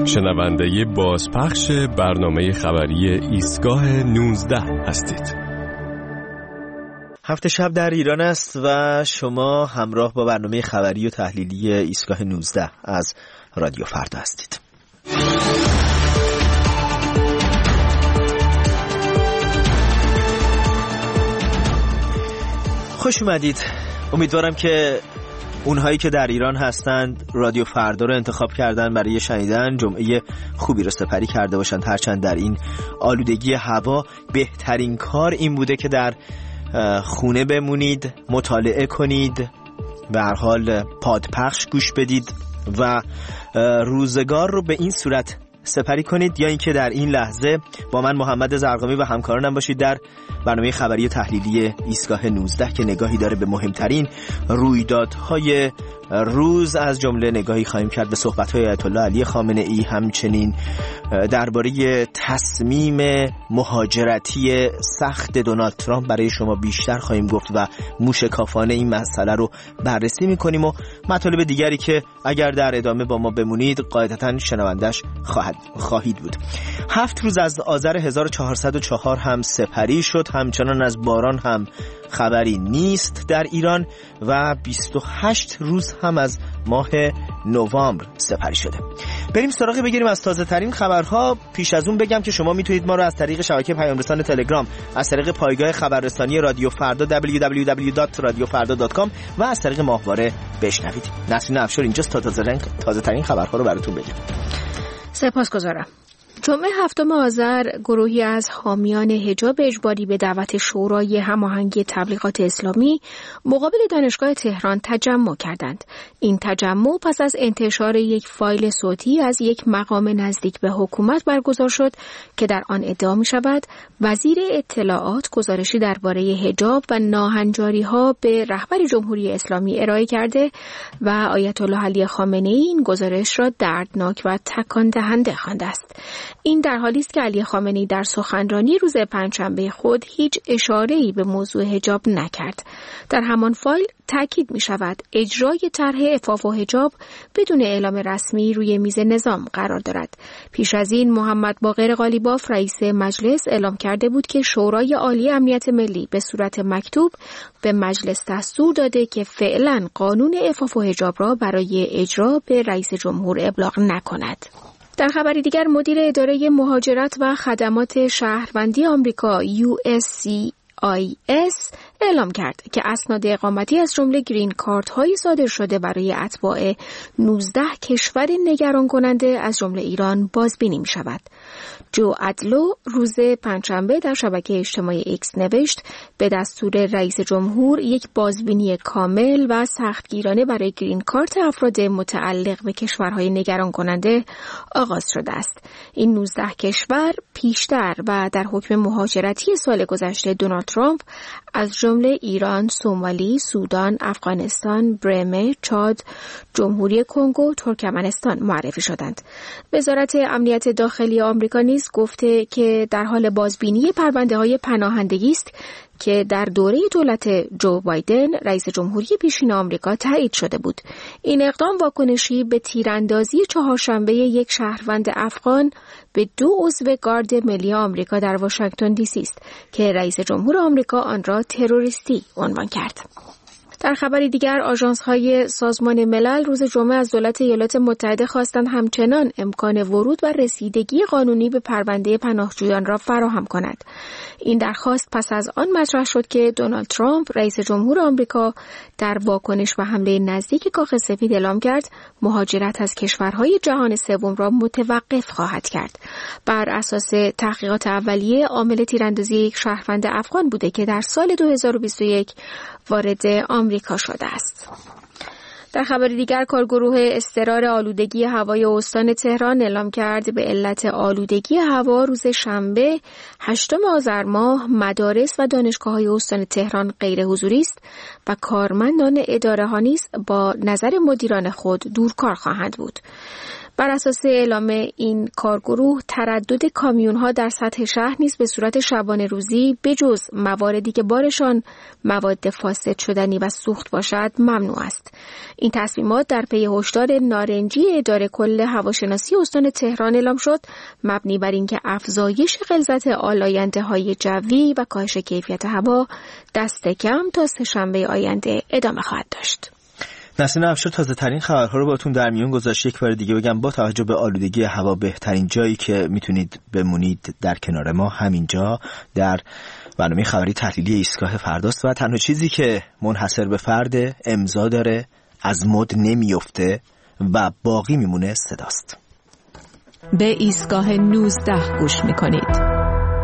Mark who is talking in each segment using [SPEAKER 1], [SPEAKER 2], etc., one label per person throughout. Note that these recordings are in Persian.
[SPEAKER 1] شنونده بازپخش برنامه خبری ایستگاه 19 هستید.
[SPEAKER 2] هفته شب در ایران است و شما همراه با برنامه خبری و تحلیلی ایستگاه 19 از رادیو فردا هستید. خوش اومدید. امیدوارم که اونهایی که در ایران هستند رادیو فردا رو انتخاب کردن برای شنیدن جمعه خوبی رو سپری کرده باشند. هرچند در این آلودگی هوا بهترین کار این بوده که در خونه بمونید، مطالعه کنید، به هر حال پادپخش گوش بدید و روزگار رو به این صورت سپری کنید، یا اینکه در این لحظه با من محمد زرقامی و همکارانم باشید در برنامه خبری و تحلیلی ایستگاه 19 که نگاهی داره به مهمترین رویدادهای روز، از جمله نگاهی خواهیم کرد به صحبت‌های آیت الله علی خامنه ای، همچنین درباره تصمیم مهاجرتی سخت دونالد ترامپ برای شما بیشتر خواهیم گفت و موشکافانه این مسئله رو بررسی می‌کنیم و مطالب دیگری که اگر در ادامه با ما بمونید قاعدتاً شنوندش خواهید بود. 7 روز از آذر 1404 هم سپری شد، همچنان از باران هم خبری نیست در ایران و 28 روز هم از ماه نوامبر سپری شده. بریم سراغ بگیریم از تازه ترین خبرها. پیش از اون بگم که شما میتونید ما رو از طریق شبکه پیام رسان تلگرام، از طریق پایگاه خبررسانی رادیو فردا www.radiofarda.com و از طریق ماهواره بشنوید. نسرین افشار اینجاست تا تازه ترین خبرها رو براتون بگم.
[SPEAKER 3] سپاسگزارم. جمعه 7 آذر گروهی از حامیان حجاب اجباری به دعوت شورای هماهنگی تبلیغات اسلامی مقابل دانشگاه تهران تجمع کردند. این تجمع پس از انتشار یک فایل صوتی از یک مقام نزدیک به حکومت برگزار شد که در آن ادعا می شود وزیر اطلاعات گزارشی درباره حجاب و ناهنجاری‌ها به رهبر جمهوری اسلامی ارائه کرده و آیت الله علی خامنه ای این گزارش را دردناک و تکان دهنده خوانده است. این در حالی است که علی خامنه‌ای در سخنرانی روز پنجشنبه خود هیچ اشاره‌ای به موضوع حجاب نکرد. در همان فایل تاکید می‌شود اجرای طرح عفاف و حجاب بدون اعلام رسمی روی میز نظام قرار دارد. پیش از این محمد باقر قالیباف رئیس مجلس اعلام کرده بود که شورای عالی امنیت ملی به صورت مکتوب به مجلس دستور داده که فعلا قانون عفاف و حجاب را برای اجرا به رئیس جمهور ابلاغ نکند. در خبری دیگر مدیر اداره مهاجرت و خدمات شهروندی آمریکا USCIS اعلام کرد که اسناد اقامتی از جمله گرین کارت هایی صادر شده برای اتباع 19 کشور نگران کننده از جمله ایران بازبینی می شود. جو ادلو روز پنجشنبه در شبکه اجتماعی ایکس نوشت به دستور رئیس جمهور یک بازبینی کامل و سختگیرانه برای گرین کارت افراد متعلق به کشورهای نگران کننده آغاز شده است. این 19 کشور پیشتر و در حکم مهاجرتی سال گذشته دونالد ترامپ از جمله ایران، سومالی، سودان، افغانستان، برمه، چاد، جمهوری کنگو، ترکمنستان معرفی شدند. وزارت امنیت داخلی آمریکا نیز گفته که در حال بازبینی پرونده‌های پناهندگی است که در دوره دولت جو بایدن رئیس جمهوری پیشین آمریکا تایید شده بود. این اقدام واکنشی به تیراندازی چهارشنبه یک شهروند افغان به 2 عضو گارد ملی آمریکا در واشنگتن دی سی است که رئیس جمهور آمریکا آن را تروریستی عنوان کرد. در خبری دیگر آژانس‌های سازمان ملل روز جمعه از دولت ایالات متحده خواستند همچنان امکان ورود و رسیدگی قانونی به پرونده پناهجویان را فراهم کند. این درخواست پس از آن مطرح شد که دونالد ترامپ رئیس جمهور آمریکا در واکنش به حمله نزدیک کاخ سفید اعلام کرد مهاجرت از کشورهای جهان سوم را متوقف خواهد کرد. بر اساس تحقیقات اولیه عامل تیراندازی یک شهروند افغان بوده که در سال 2021 وارد آمریکا شده است. در خبر دیگر کارگروه اضطرار آلودگی هوای استان تهران اعلام کرد به علت آلودگی هوا روز شنبه 8 آذر ماه مدارس و دانشگاه‌های استان تهران غیر حضوری است و کارمندان اداره ها نیز با نظر مدیران خود دورکار خواهند بود. بر اساس اعلام این کارگروه تردد کامیون‌ها در سطح شهر نیز به صورت شبانه روزی به جز مواردی که بارشان مواد فاسد شدنی و سوخت باشد ممنوع است. این تصمیمات در پی هشدار نارنجی اداره کل هواشناسی استان تهران اعلام شد، مبنی بر اینکه افزایش غلظت آلاینده‌های جوی و کاهش کیفیت هوا دست کم تا سه‌شنبه آینده ادامه خواهد داشت.
[SPEAKER 2] نسرین افشار تازه ترین خبرها رو باتون در میون گذاشت. یک بار دیگه بگم با توجه به آلودگی هوا بهترین جایی که میتونید بمونید در کنار ما همینجا در برنامه خبری تحلیلی ایستگاه فرداست و تنها چیزی که منحصر به فرد امضا داره، از مد نمیفته و باقی میمونه صداست.
[SPEAKER 4] به ایستگاه 19 گوش میکنید.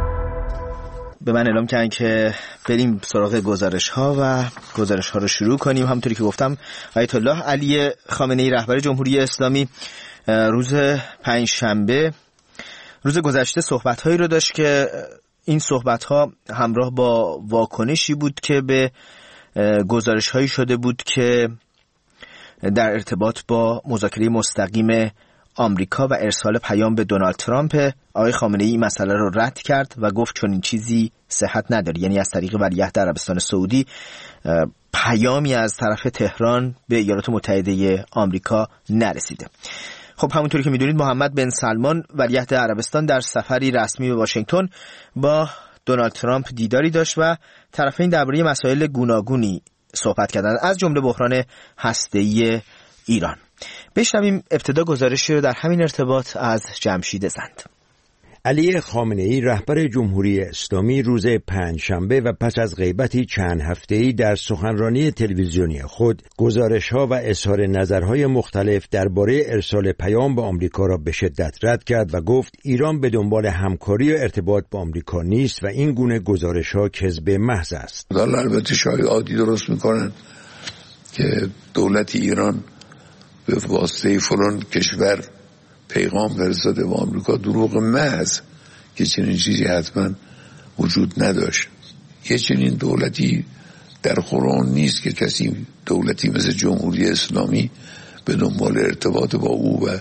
[SPEAKER 2] به من اعلام کردن که بریم سراغ گزارش ها رو شروع کنیم. همونطوری که گفتم آیت الله علی خامنه‌ای رهبر جمهوری اسلامی روز پنجشنبه روز گذشته صحبت‌هایی رو داشت که این صحبت‌ها همراه با واکنشی بود که به گزارش‌هایی شده بود که در ارتباط با مذاکره مستقیم آمریکا و ارسال پیام به دونالد ترامپ. آقای خامنه‌ای این مسئله رو رد کرد و گفت چون این چیزی صحت نداره، یعنی از طریق ولیعهد عربستان سعودی پیامی از طرف تهران به ایالات متحده آمریکا نرسیده. خب همونطوری که میدونید محمد بن سلمان ولیعهد عربستان در سفری رسمی به واشنگتن با دونالد ترامپ دیداری داشت و طرفین درباره مسائل گوناگونی صحبت کردند، از جمله بحران هسته‌ای ایران. بشنویم ابتدا گزارشی رو در همین ارتباط از جمشید زند.
[SPEAKER 5] علی خامنه‌ای رهبر جمهوری اسلامی روز پنجشنبه و پس از غیبتی چند هفته‌ای در سخنرانی تلویزیونی خود گزارش‌ها و اظهار نظرهای مختلف درباره ارسال پیام به آمریکا را به شدت رد کرد و گفت ایران به دنبال همکاری و ارتباط با آمریکا نیست و این گونه گزارش‌ها کذب محض است.
[SPEAKER 6] البته شایعاتی عادی درست می‌کنند که دولت ایران به واسطه فلان کشور پیغام فرستاده به آمریکا. دروغ محض که چنین چیزی حتما وجود نداشت. یه چنین دولتی در قرآن نیست که کسی دولتی مثل جمهوری اسلامی به دنبال ارتباط با او و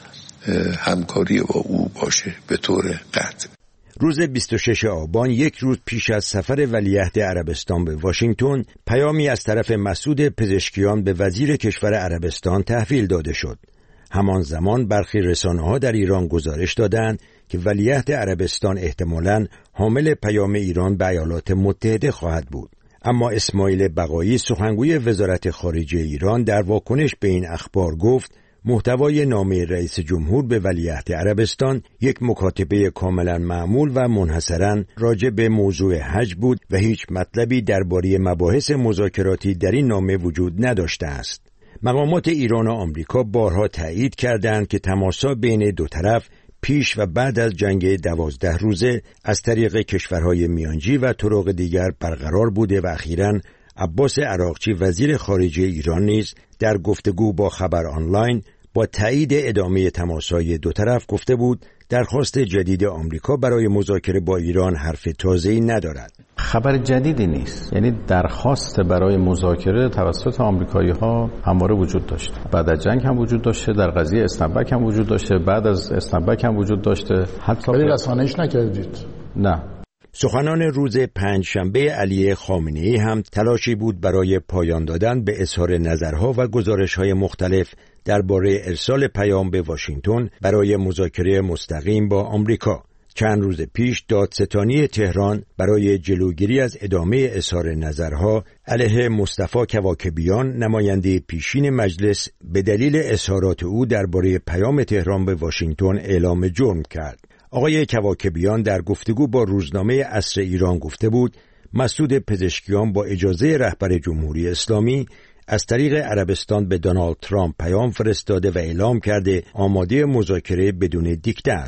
[SPEAKER 6] همکاری با او باشه به طور قطع.
[SPEAKER 5] روز 26 آبان، یک روز پیش از سفر ولیعهد عربستان به واشنگتن، پیامی از طرف مسعود پزشکیان به وزیر کشور عربستان تحویل داده شد. همان زمان برخی رسانه‌ها در ایران گزارش دادند که ولیعهد عربستان احتمالاً حامل پیام ایران به ایالات متحده خواهد بود. اما اسماعیل بقایی سخنگوی وزارت خارجه ایران در واکنش به این اخبار گفت محتوای نامه رئیس جمهور به ولیعهد عربستان یک مکاتبه کاملا معمول و منحصرا راجع به موضوع حج بود و هیچ مطلبی درباره مباحث مذاکراتی در این نامه وجود نداشته است. مقامات ایران و آمریکا بارها تایید کردند که تماس‌ها بین دو طرف پیش و بعد از جنگ 12 روزه از طریق کشورهای میانجی و طرق دیگر برقرار بوده و اخیراً عباس عراقچی وزیر خارجه ایران نیز در گفتگو با خبر آنلاین با تایید ادامه تماس‌های دو طرف گفته بود درخواست جدید آمریکا برای مذاکره با ایران حرف تازه‌ای ندارد.
[SPEAKER 7] خبر جدیدی نیست، یعنی درخواست برای مذاکره توسط آمریکایی‌ها همواره وجود داشته. بعد از جنگ هم وجود داشته، در قضیه اسنپبک هم وجود داشته، بعد از اسنپبک هم وجود داشته. حتی
[SPEAKER 8] رسانه‌ایش نکردید؟
[SPEAKER 7] نه.
[SPEAKER 5] سخنان روز پنجشنبه علی خامنه‌ای هم تلاشی بود برای پایان دادن به اظهار نظرها و گزارش‌های مختلف درباره ارسال پیام به واشنگتن برای مذاکره مستقیم با آمریکا. چند روز پیش دادستانی تهران برای جلوگیری از ادامه اظهار نظرها علیه مصطفی کواکبیان نماینده پیشین مجلس به دلیل اظهارات او درباره پیام تهران به واشنگتن اعلام جرم کرد. آقای کواکبیان در گفتگو با روزنامه عصر ایران گفته بود مسعود پزشکیان با اجازه رهبر جمهوری اسلامی از طریق عربستان به دونالد ترامپ پیام فرستاده و اعلام کرده آماده مذاکره بدون دیکته است.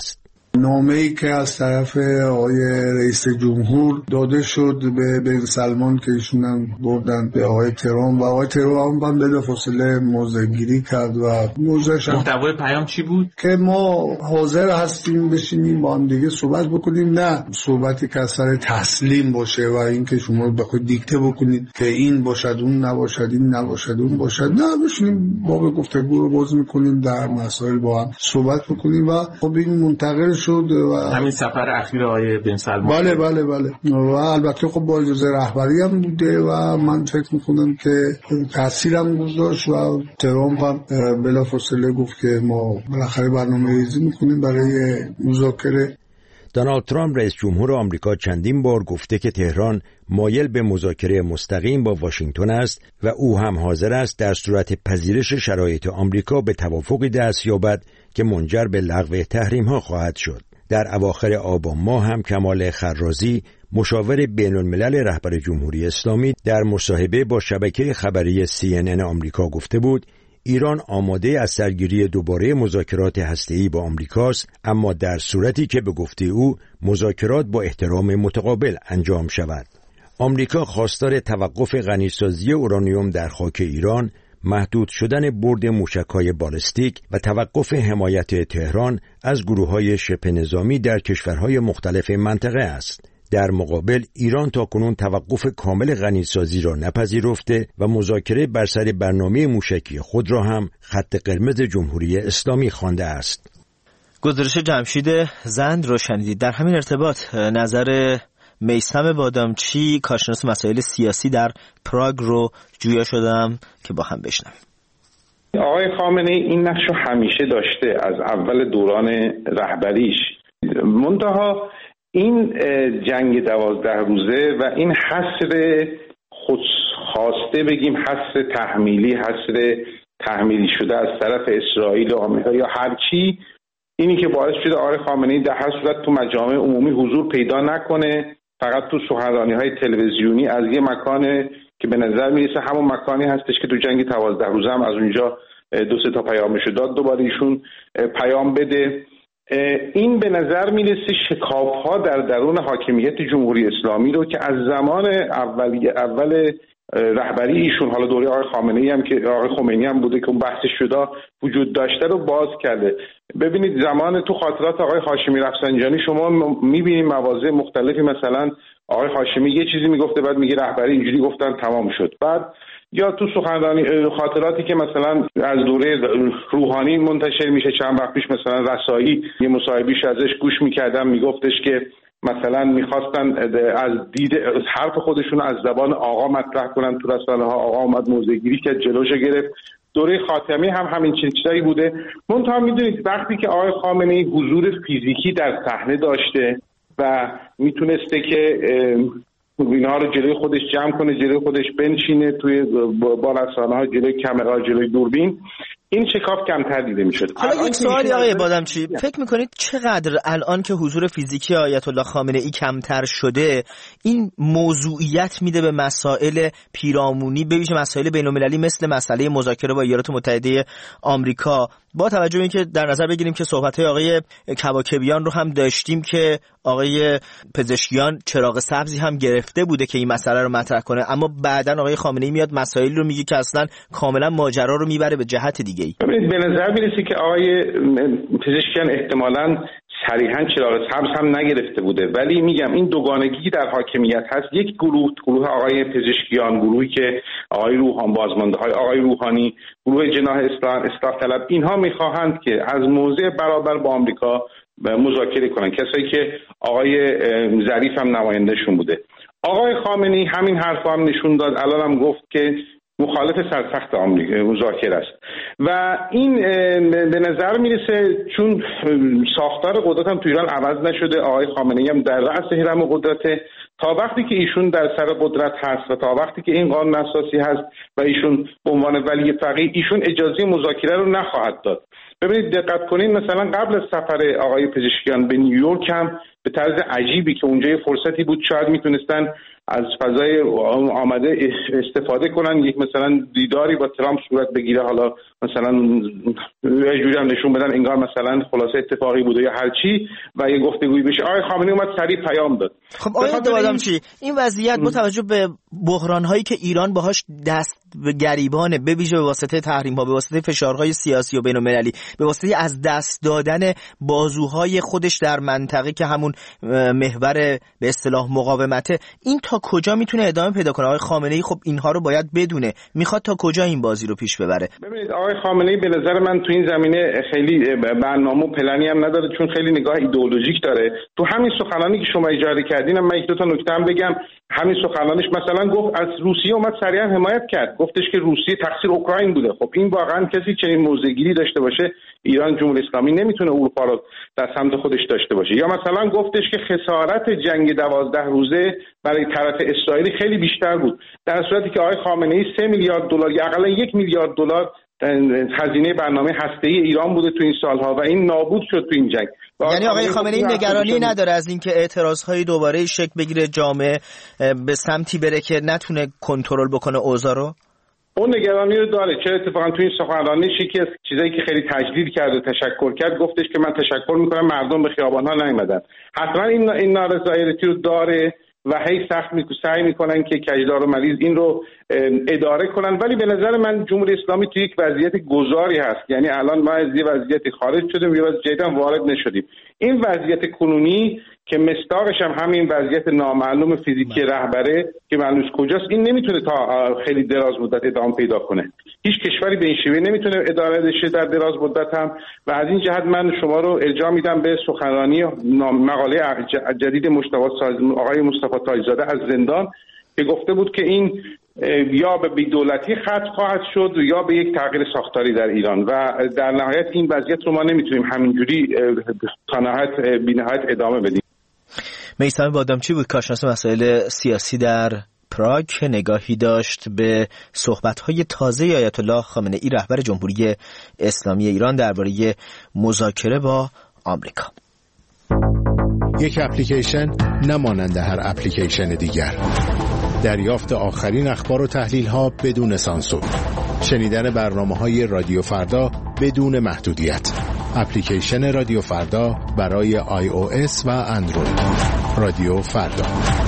[SPEAKER 8] نامه‌ای که از طرف آقای رئیس جمهور داده شد به بن سلمان که ایشون بردن به آقای ترامپ و آقای ترامپ هم بلافاصله موضع‌گیری کرد و موضعش
[SPEAKER 9] محتوای پیام چی بود؟
[SPEAKER 8] که ما حاضر هستیم بشینیم با هم دیگه صحبت بکنیم، نه صحبتی که از سر تسلیم باشه و اینکه شما بخواید دیکته بکنید که این باشد اون نباشد، این نباشد اون باشد، نه بشینیم باب گفتگو رو باز می‌کنیم، در مسائل با هم صحبت بکنیم و خب این منتقل شد و
[SPEAKER 9] همین سفر اخیر آقای بن سلمان.
[SPEAKER 8] بله و البته خب با اجازه رهبری هم بوده و من فکر میکنم که تاثیرم گذاشت و ترامپ هم بلافاصله گفت که ما بالاخره برنامه‌ریزی میکنیم برای مذاکره.
[SPEAKER 5] دونالد ترامپ رئیس جمهور آمریکا چندین بار گفته که تهران مایل به مذاکره مستقیم با واشنگتن است و او هم حاضر است در صورت پذیرش شرایط آمریکا به توافقی دست یابد که منجر به لغو تحریم‌ها خواهد شد. در اواخر آبان ماه هم کمال خرازی مشاور بین‌الملل رهبر جمهوری اسلامی در مصاحبه با شبکه خبری CNN آمریکا گفته بود ایران آماده از سرگیری دوباره مذاکرات هسته‌ای با آمریکاست، اما در صورتی که به گفته او مذاکرات با احترام متقابل انجام شود. آمریکا خواستار توقف غنیسازی اورانیوم در خاک ایران، محدود شدن برد موشک‌های بالستیک و توقف حمایت تهران از گروه‌های شبه نظامی در کشورهای مختلف منطقه است. در مقابل ایران تاکنون توقف کامل غنیسازی را نپذیرفته و مذاکره بر سر برنامه موشکی خود را هم خط قرمز جمهوری اسلامی خوانده است.
[SPEAKER 2] گزارش جمشید زند رو شنیدید. در همین ارتباط نظر میثم بادامچی کارشناس مسائل سیاسی در پراگ رو جویا شدم که با هم بشنویم.
[SPEAKER 10] آقای خامنه‌ای این نقش رو همیشه داشته از اول دوران رهبریش، منتها این جنگ 12 روزه و این حصر خودخواسته بگیم حصر تحمیلی شده از طرف اسرائیل و آمریکا یا هر چی، اینی که باعث شده آقای خامنه‌ای در هر صورت تو مجامع عمومی حضور پیدا نکنه، فقط تو سخنرانی‌های تلویزیونی از یه مکان که به نظر میرسه همون مکانی هستش که تو جنگ 12 روزه هم از اونجا 2-3 تا پیامشو داد دوباره ایشون پیام بده. این به نظر میرسه شکاف‌ها در درون حاکمیت جمهوری اسلامی رو که از زمان اول رهبری ایشون، حالا دوره آقای خامنه‌ای هم که آقای خمینی هم بوده که اون بحث شده وجود داشته رو باز کرده. ببینید زمان تو خاطرات آقای هاشمی رفسنجانی شما میبینید مواضع مختلفی، مثلا آقای هاشمی یه چیزی میگفته بعد میگه رهبری اینجوری گفتن تمام شد، بعد یا تو سخنرانی خاطراتی که مثلا از دوره روحانی منتشر میشه چند وقت پیش، مثلا رسایی یه مصاحبهش ازش گوش میکردم میگفتش که مثلا میخواستن از دید حرف خودشون از زبان آقا مطرح کنن تو رسانه ها، آقا اومد موضع‌گیری کرد جلوشو گرفت. دوره خاتمی هم همین چیزایی بوده. منتها میدونید وقتی که آقای خامنه‌ای حضور فیزیکی در صحنه داشته و میتونسته که اینها رو جلوی خودش جمع کنه، جلوی خودش بنشینه توی با رسانه‌ها، جلوی کامرا، جلوی دوربین، این شکاف کمتر دیده میشد.
[SPEAKER 2] حالا یک سوالی آقای بادامچی، فکر میکنید چقدر الان که حضور فیزیکی آیت الله خامنه‌ای کمتر شده این موضوعیت میده به مسائل پیرامونی، به ویژه مسائل بین‌المللی مثل مسئله مذاکره با ایالات متحده آمریکا، با توجه به اینکه در نظر بگیریم که صحبت‌های آقای کواکبیان رو هم داشتیم که آقای پزشکیان چراغ سبزی هم گرفته بوده که این مسئله رو مطرح کنه، اما بعداً آقای خامنه‌ای میاد مسائلی رو میگه که اصلا کاملا ماجرا رو میبره به جهت دیگه.
[SPEAKER 10] ببینید به نظر میرسه که آقای پزشکیان احتمالاً صریحاً چراغ سبز هم نگرفته بوده، ولی میگم این دوگانگی در حاکمیت هست. یک گروه آقای پزشکیان، گروهی که آقای روحانی، بازمانده‌های آقای روحانی، گروه جناح اصلاح طلب، اینها میخواهند که از موضع برابر با آمریکا مذاکره کنن، کسایی که آقای ظریف هم نمایندهشون بوده. آقای خامنه‌ای همین حرفا هم نشون داد، الان هم گفت که مخالف سرسخت آمریکا مذاکره است و این به نظر میرسه چون ساختار قدرت هم تو ایران عوض نشده، آقای خامنه‌ای هم در رأس هرم قدرت، تا وقتی که ایشون در سر قدرت هست و تا وقتی که این قانون اساسی هست و ایشون به عنوان ولی فقیه، ایشون اجازه مذاکره رو نخواهد داد. ببینید دقت کنید، مثلا قبل از سفر آقای پزشکیان به نیویورک هم به طرز عجیبی که اونجا یه فرصتی بود شاید میتونستن از فضای آمده استفاده کنن، یک مثلا دیداری با ترامپ صورت بگیره، حالا مثلا یه جوری هم نشون بدن انگار مثلا خلاصه اتفاقی بوده یا هر چی و یه گفتگویی بشه. آقای خامنه‌ای اومد سریع پیام داد.
[SPEAKER 2] خب آقای دوادمچی، این وضعیت با توجه به بحران‌هایی که ایران باهاش دست به گریبانه، به ویژه به واسطه تحریم‌ها، به واسطه فشارهای سیاسی و بین‌المللی، به واسطه از دست دادن بازوهای خودش در منطقه که همون محور به اصطلاح مقاومته، این تا کجا میتونه ادامه پیدا کنه؟ آقای خامنه‌ای خب اینها رو باید بدونه، میخواد تا کجا این بازی رو پیش ببره؟
[SPEAKER 10] ببینید آقای خامنه‌ای به نظر من تو این زمینه خیلی برنامه و پلنی هم نداره، چون خیلی نگاه ایدئولوژیک داره. تو همین سخنرانی که شما اجاره کردین من یک دو تا نکته هم بگم. همین سخنرانیش مثلا گفت از روسیه اومد صریحا حمایت کرد، گفتش که روسیه تقصیر اوکراین بوده. خب این واقعا کسی چنین موضع‌گیری داشته باشه، ایران جمهوری اسلامی نمیتونه اروپا رو در سمت خودش داشته باشه. یا مثلا گفتش که خسارت جنگ 12 روزه برای طرف اسرائیل خیلی بیشتر بود، در صورتی که آقای خامنه‌ای 3 میلیارد دلار یا حداقل 1 میلیارد دلار هزینه برنامه هسته‌ای ایران بوده تو این سالها و این نابود شد تو این جنگ.
[SPEAKER 2] یعنی آقای خامنه‌ای نگرانی نداره از اینکه اعتراض‌های دوباره شکل بگیره، جامعه به سمتی بره که نتونه کنترل بکنه اوضاع رو؟
[SPEAKER 10] اون نگرانی رو داره. چه اتفاقا تو این سخنرانیش یکی از چیزایی که خیلی تجلیل کرد و تشکر کرد، گفتش که من تشکر می‌کنم مردم به خیابان‌ها نیومدن. حتما این نارضایتی رو داره و هی سعی میکنن که کجدار و مریض این رو اداره کنن، ولی به نظر من جمهوری اسلامی توی یک وضعیت گذاری هست. یعنی الان ما از یه وضعیتی خارج شدیم، یه وضعیت جدیداً وارد نشدیم. این وضعیت کنونی که مصداقش هم همین وضعیت نامعلوم فیزیکی رهبره که معلوم نیست کجاست، این نمیتونه تا خیلی دراز مدت ادامه پیدا کنه. هیچ کشوری به این شیوه نمیتونه اداره بشه در دراز مدت هم. و از این جهت من شما رو ارجاع میدم به سخنرانی مقاله جدید آقای مصطفی تاج‌زاده از زندان که گفته بود که این یا به بی‌دولتی ختم خواهد شد یا به یک تغییر ساختاری در ایران و در نهایت این وضعیت رو ما نمیتونیم همینجوری تا نهایت بی‌نهایت ادامه بدیم.
[SPEAKER 2] میثم بادامچی بود، کارشناس مسائل سیاسی در پراگ، نگاهی داشت به صحبت‌های تازه آیت الله خامنه‌ای رهبر جمهوری اسلامی ایران درباره مذاکره با آمریکا.
[SPEAKER 11] یک اپلیکیشن نمانند هر اپلیکیشن دیگر. دریافت آخرین اخبار و تحلیل‌ها بدون سانسور. شنیدن برنامه‌های رادیو فردا بدون محدودیت. اپلیکیشن رادیو فردا برای iOS و اندروید. رادیو فردا.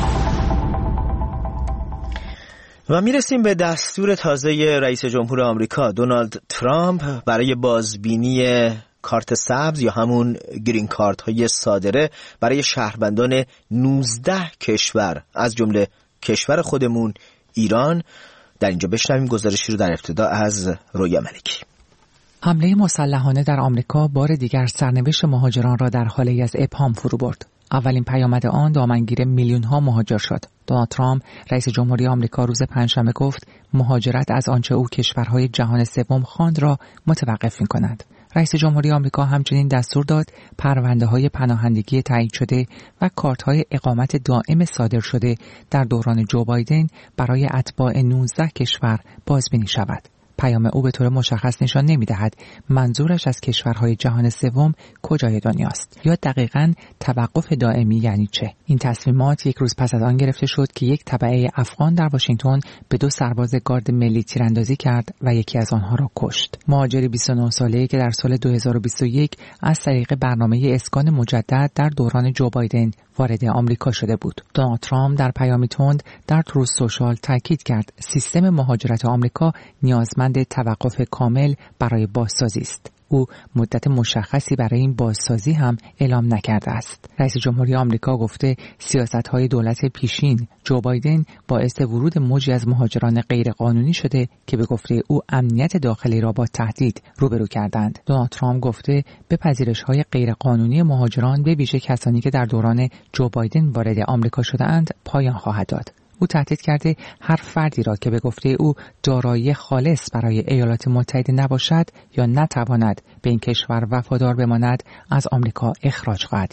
[SPEAKER 2] و میرسیم به دستور تازه رئیس جمهور آمریکا دونالد ترامپ برای بازبینی کارت سبز یا همون گرین کارت های صادره برای شهروندان 19 کشور از جمله کشور خودمون ایران. در اینجا بشنویم گزارشی رو در ابتدا از رویا ملکی.
[SPEAKER 12] حمله مسلحانه در آمریکا بار دیگر سرنوشت مهاجران را در حالی از ابهام فرو برد. اولین پیامد آن دامنگیر میلیون‌ها مهاجر شد. دونالد ترامپ رئیس جمهوری آمریکا روز پنجشنبه گفت مهاجرت از آنچه او کشورهای جهان سوم خواند را متوقف می‌کند. رئیس جمهوری آمریکا همچنین دستور داد پرونده‌های پناهندگی تایید شده و کارت‌های اقامت دائم صادر شده در دوران جو بایدن برای اتباع 19 کشور بازبینی شود. پیام او به طور مشخص نشان نمی‌دهد منظورش از کشورهای جهان سوم کجای دنیاست یا دقیقاً توقف دائمی یعنی چه. این تصمیمات یک روز پس از آن گرفته شد که یک تبعه افغان در واشنگتن به 2 سرباز گارد ملی تیراندازی کرد و یکی از آنها را کشت. مهاجر 29 ساله‌ای که در سال 2021 از طریق برنامه اسکان مجدد در دوران جو بایدن وارد آمریکا شده بود. دونالد ترامپ در پیامی تند در تروث سوشال تاکید کرد سیستم مهاجرت آمریکا نیازمند توقف کامل برای بازسازی است. او مدت مشخصی برای این بازسازی هم اعلام نکرده است. رئیس جمهوری آمریکا گفته سیاست‌های دولت پیشین جو بایدن باعث ورود موجی از مهاجران غیرقانونی شده که به گفته او امنیت داخلی را با تهدید روبرو کردند. دونالد ترامپ گفته به پذیرش‌های غیرقانونی مهاجران به ویژه کسانی که در دوران جو بایدن وارد آمریکا شده‌اند پایان خواهد داد. او تهدید کرده هر فردی را که به گفته او دارایی خالص برای ایالات متحده نباشد یا نتواند به این کشور وفادار بماند از آمریکا اخراج خواهد کرد.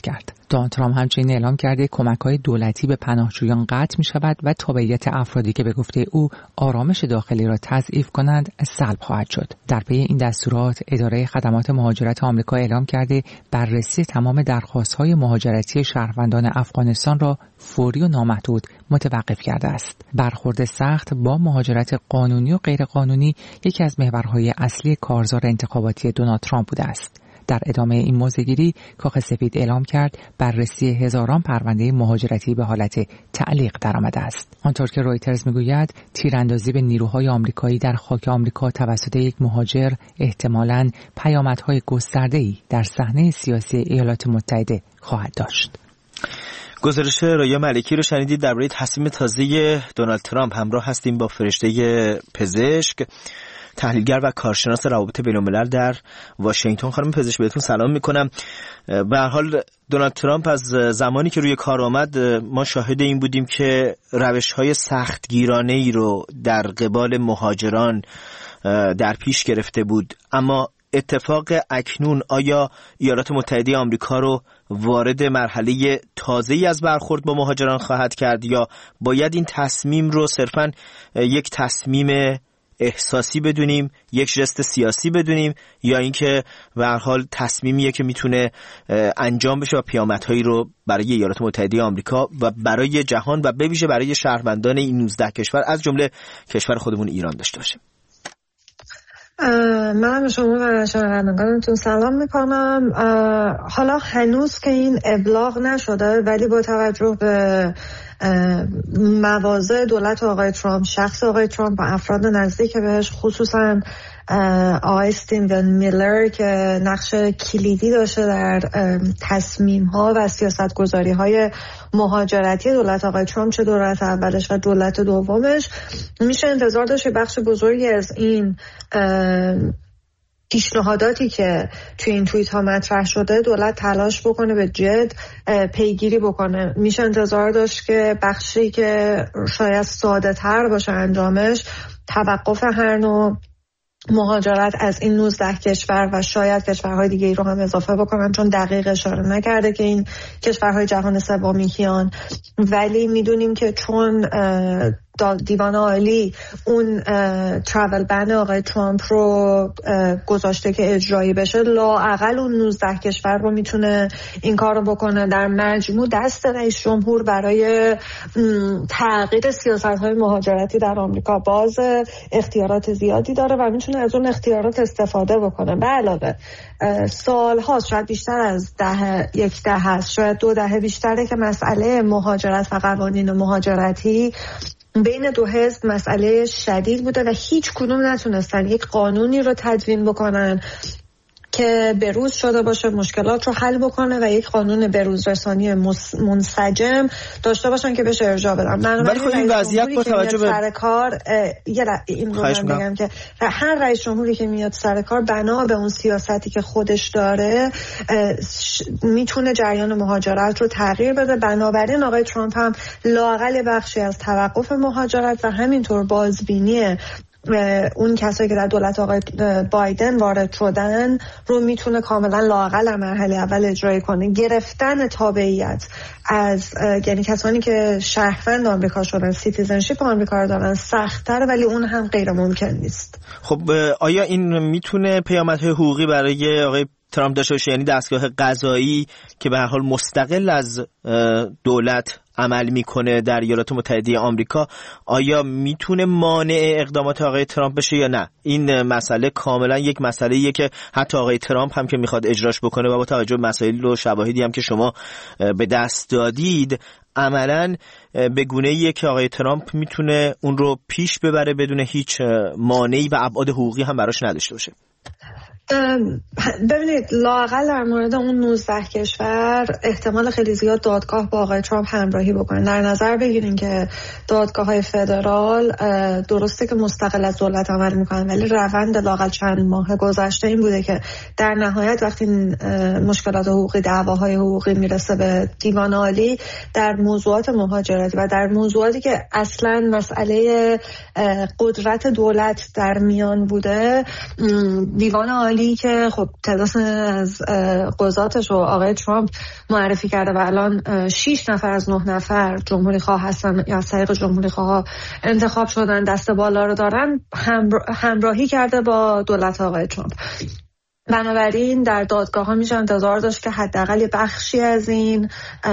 [SPEAKER 12] دونالد ترامپ همچنین اعلام کرده کمک‌های دولتی به پناهجویان قطع می‌شود و تابعیت افرادی که به گفته او آرامش داخلی را تضعیف کنند سلب خواهد شد. در پی این دستورات اداره خدمات مهاجرت آمریکا اعلام کرده بررسی تمام درخواست‌های مهاجرتی شهروندان افغانستان را فوری و نامحدود متوقف کرده است. برخورد سخت با مهاجرت قانونی و غیرقانونی یکی از محورهای اصلی کارزار انتخاباتی دونالد ترامپ بوده است. در ادامه این موضع‌گیری کاخ سفید اعلام کرد بررسی هزاران پرونده مهاجرتی به حالت تعلیق درآمده است. آنطور که رویترز میگوید تیراندازی به نیروهای آمریکایی در خاک آمریکا توسط یک مهاجر احتمالاً پیامدهای گسترده‌ای در صحنه سیاسی ایالات متحده خواهد داشت.
[SPEAKER 2] گزارش رایا ملکی رو شنیدید درباره تصمیم تازه دونالد ترامپ. همراه هستیم با فرشته پزشک، تحلیلگر و کارشناس روابط بین‌الملل در واشنگتن. خانم پزشک بهتون سلام میکنم. به هر حال دونالد ترامپ از زمانی که روی کار آمد ما شاهد این بودیم که روش‌های سختگیرانه‌ای رو در قبال مهاجران در پیش گرفته بود، اما اتفاق اکنون آیا ایالات متحده آمریکا رو وارد مرحله تازه‌ای از برخورد با مهاجران خواهد کرد یا باید این تصمیم رو صرفاً یک تصمیم احساسی بدونیم، یک ژست سیاسی بدونیم، یا اینکه به هر حال تصمیمیه که میتونه انجام بشه و پیامدهایی رو برای ایالات متحده آمریکا و برای جهان و به ویژه برای شهروندان این 19 کشور از جمله کشور خودمون ایران داشته باشه؟
[SPEAKER 13] من به شما و شنوندگانتون سلام میکنم. حالا هنوز که این ابلاغ نشده، ولی با توجه به مواضع دولت آقای ترامپ، شخص آقای ترامپ و افراد نزدیک بهش، خصوصا آقای استیون میلر که نقش کلیدی داشته در تصمیم‌ها و سیاست‌گذاری‌های مهاجرتی دولت آقای ترامپ، چه دولت اولش و دولت دومش، میشه انتظار داشت بخش بزرگی از این پیشنهاداتی که توی این توییت ها مطرح شده دولت تلاش بکنه به جد پیگیری بکنه. میشه انتظار داشت که بخشی که شاید ساده تر باشه انجامش، توقف هر نوع مهاجرت از این 19 کشور و شاید کشورهای دیگه ای رو هم اضافه بکنن، چون دقیق اشاره نکرده که این کشورهای جهان سومی کیان، ولی میدونیم که چون دیوان عالی اون ترافل بن آقای ترامپ رو گذاشته که اجرایی بشه، لااقل اون 19 کشور رو میتونه این کار رو بکنه. در مجموع دست رئیس جمهور برای تغییر سیاست‌های مهاجرتی در آمریکا باز اختیارات زیادی داره و میتونه از اون اختیارات استفاده بکنه. به علاوه سال‌ها، شاید بیشتر از یک دهه هست، شاید 2 دهه بیشتره که مسئله مهاجرت و قوانین مهاجرتی بین دو حزب مسئله شدید بوده و هیچ کدوم نتونستن یک قانونی رو تدوین بکنن که بروز شده باشه، مشکلات رو حل بکنه و یک قانون بروز رسانی منسجم داشته باشن که بهش ارجاع بدن.
[SPEAKER 2] ولی خب این وضعیت با توجه به
[SPEAKER 13] سر کار این رو من بگم که هر رئیس جمهوری که میاد سر کار بنا به اون سیاستی که خودش داره میتونه جریان مهاجرت رو تغییر بده. بنابراین آقای ترامپ هم لااقل بخشی از توقف مهاجرت و همینطور بازبینی اون کسایی که در دولت آقای بایدن وارد شدن رو میتونه کاملا لااقل مرحله اول اجرایی کنه. گرفتن تابعیت از یعنی کسانی که شهروند آمریکا شدن، سیتیزنشیپ آمریکا رو دارن، سخت‌تره، ولی اون هم غیر ممکن نیست.
[SPEAKER 2] خب آیا این میتونه پیامدهای حقوقی برای آقای ترامپ داشته باشه؟ یعنی دستگاه قضایی که به هر حال مستقل از دولت عمل میکنه در ایالات متحده آمریکا، آیا میتونه مانع اقدامات آقای ترامپ بشه یا نه؟ این مسئله کاملا یک مسئله‌ایه که حتی آقای ترامپ هم که میخواد اجراش بکنه و با توجه به مسائل و شواهدی هم که شما به دست دادید، عملا به گونه‌ایه که آقای ترامپ میتونه اون رو پیش ببره بدون هیچ مانعی و ابعاد حقوقی هم براش نداشته باشه.
[SPEAKER 13] ببینید، لااقل در مورد اون 19 کشور احتمال خیلی زیاد دادگاه با آقای ترامپ همراهی بکنه. در نظر بگیرین که دادگاه‌های فدرال درسته که مستقل از دولت عمل میکنن، ولی روند لااقل چند ماه گذشته این بوده که در نهایت وقتی مشکلات حقوقی، دعواهای حقوقی میرسه به دیوان عالی در موضوعات مهاجرتی و در موضوعاتی که اصلا مسئله قدرت دولت در میان بوده، دیوان عالی حالی که خب تعداد از قضاتش رو آقای ترامپ معرفی کرده و الان 6 نفر از 9 نفر جمهوری خواه هستن یا از طریق جمهوری خواه انتخاب شدن، دست بالا رو دارن، همراهی کرده با دولت آقای ترامپ. بنابراین در دادگاه ها میشه انتظار داشت که حداقل یه بخشی از این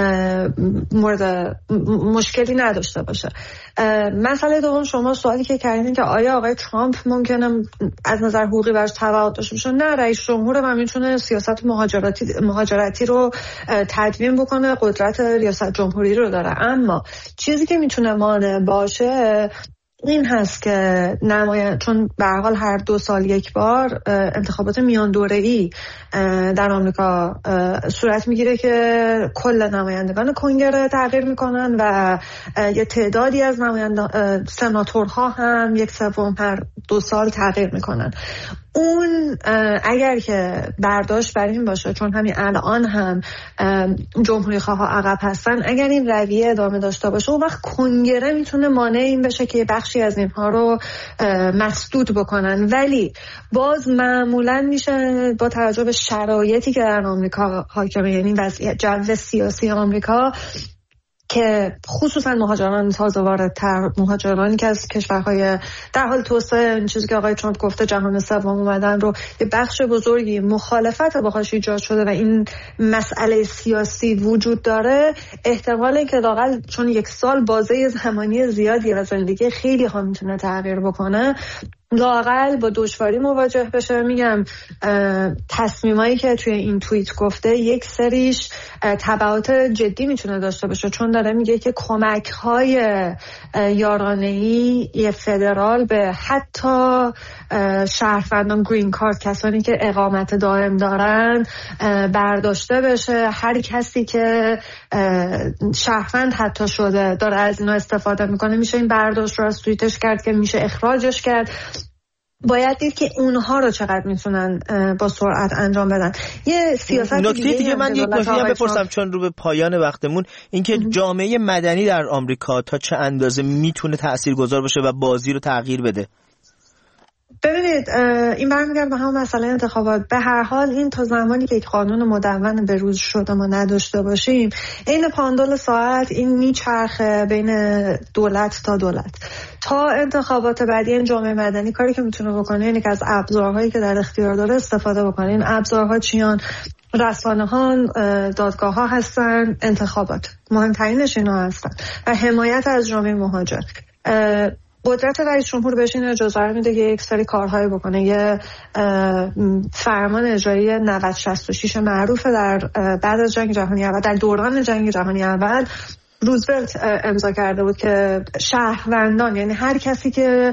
[SPEAKER 13] مورد مشکلی نداشته باشه. مسئله دوم، شما سوالی که کردین که آیا آقای ترامپ ممکنه از نظر حقوقی براش تبعات داشته باشه؟ نه، رئیس جمهور و میتونه سیاست مهاجرتی رو تدوین بکنه، قدرت ریاست جمهوری رو داره. اما چیزی که میتونه مانع باشه این هست که چون به هر حال هر 2 سال یک بار انتخابات میان دوره‌ای در آمریکا صورت میگیره که کل نمایندگان کنگره تغییر میکنن و یه تعدادی از سناتورها هم 1/3 هر 2 سال تغییر میکنن. اون اگر که برداشت بر این باشه، چون همین الان هم جمهوری خواه عقب هستن، اگر این رویه ادامه داشته باشه اون وقت کنگره میتونه مانع این بشه که بخشی از اینها رو مسدود بکنن. ولی باز معمولا میشه با توجه به شرایطی که در آمریکا حاکمه، یعنی وضعیت جو سیاسی آمریکا که خصوصا مهاجران تازه واردتر، مهاجرانی که از کشورهای در حال توسعه، این چیزی که آقای ترامپ گفته جهان سوم اومدن رو، یه بخش بزرگی مخالفت باهاش ایجاد شده و این مسئله سیاسی وجود داره. احتماله که لااقل چون 1 سال بازه زمانی زیادی و زندگی خیلی ها میتونه تغییر بکنه، لااقل با دشواری مواجه بشه. میگم تصمیمایی که توی این توییت گفته یک سریش تبعات جدی میتونه داشته باشه، چون داره میگه که کمک‌های یارانه‌ای فدرال به حتی شهروندان گرین کارت، کسانی که اقامت دائم دارن، برداشته بشه. هر کسی که شهروند حتی شده داره از اینا استفاده میکنه، میشه این برداشت رو از توییتش کرد که میشه اخراجش کرد. باید دید که اونها رو چقدر میتونن با سرعت انجام بدن. یه سیاست
[SPEAKER 2] دیگه من یک نکته هم بپرسم چون رو به پایان وقتمون، اینکه جامعه مدنی در آمریکا تا چه اندازه میتونه تاثیرگذار باشه و بازی رو تغییر بده؟
[SPEAKER 13] ببینید، این برمیگرده به همون مسئله انتخابات. به هر حال این تا زمانی که یک قانون مدون به روز شده ما نداشته باشیم، این پاندول ساعت این میچرخه بین دولت تا دولت. تا انتخابات بعدی این جامعه مدنی کاری که میتونه بکنه اینه که از ابزارهایی که در اختیار داره استفاده بکنه. این ابزارها چیان؟ رسانه ها، دادگاه ها هستن، انتخابات مهمترینش اینا هستن و حمایت از جامعه مهاجر. قدرت رئیس جمهور بهش این اجازه رو میده که یک سری کارهایی بکنه. یه فرمان اجرایی 9066 معروف در بعد از جنگ جهانی اول، در دوران جنگ جهانی اول روزولت امضا کرده بود که شهروندان، یعنی هر کسی که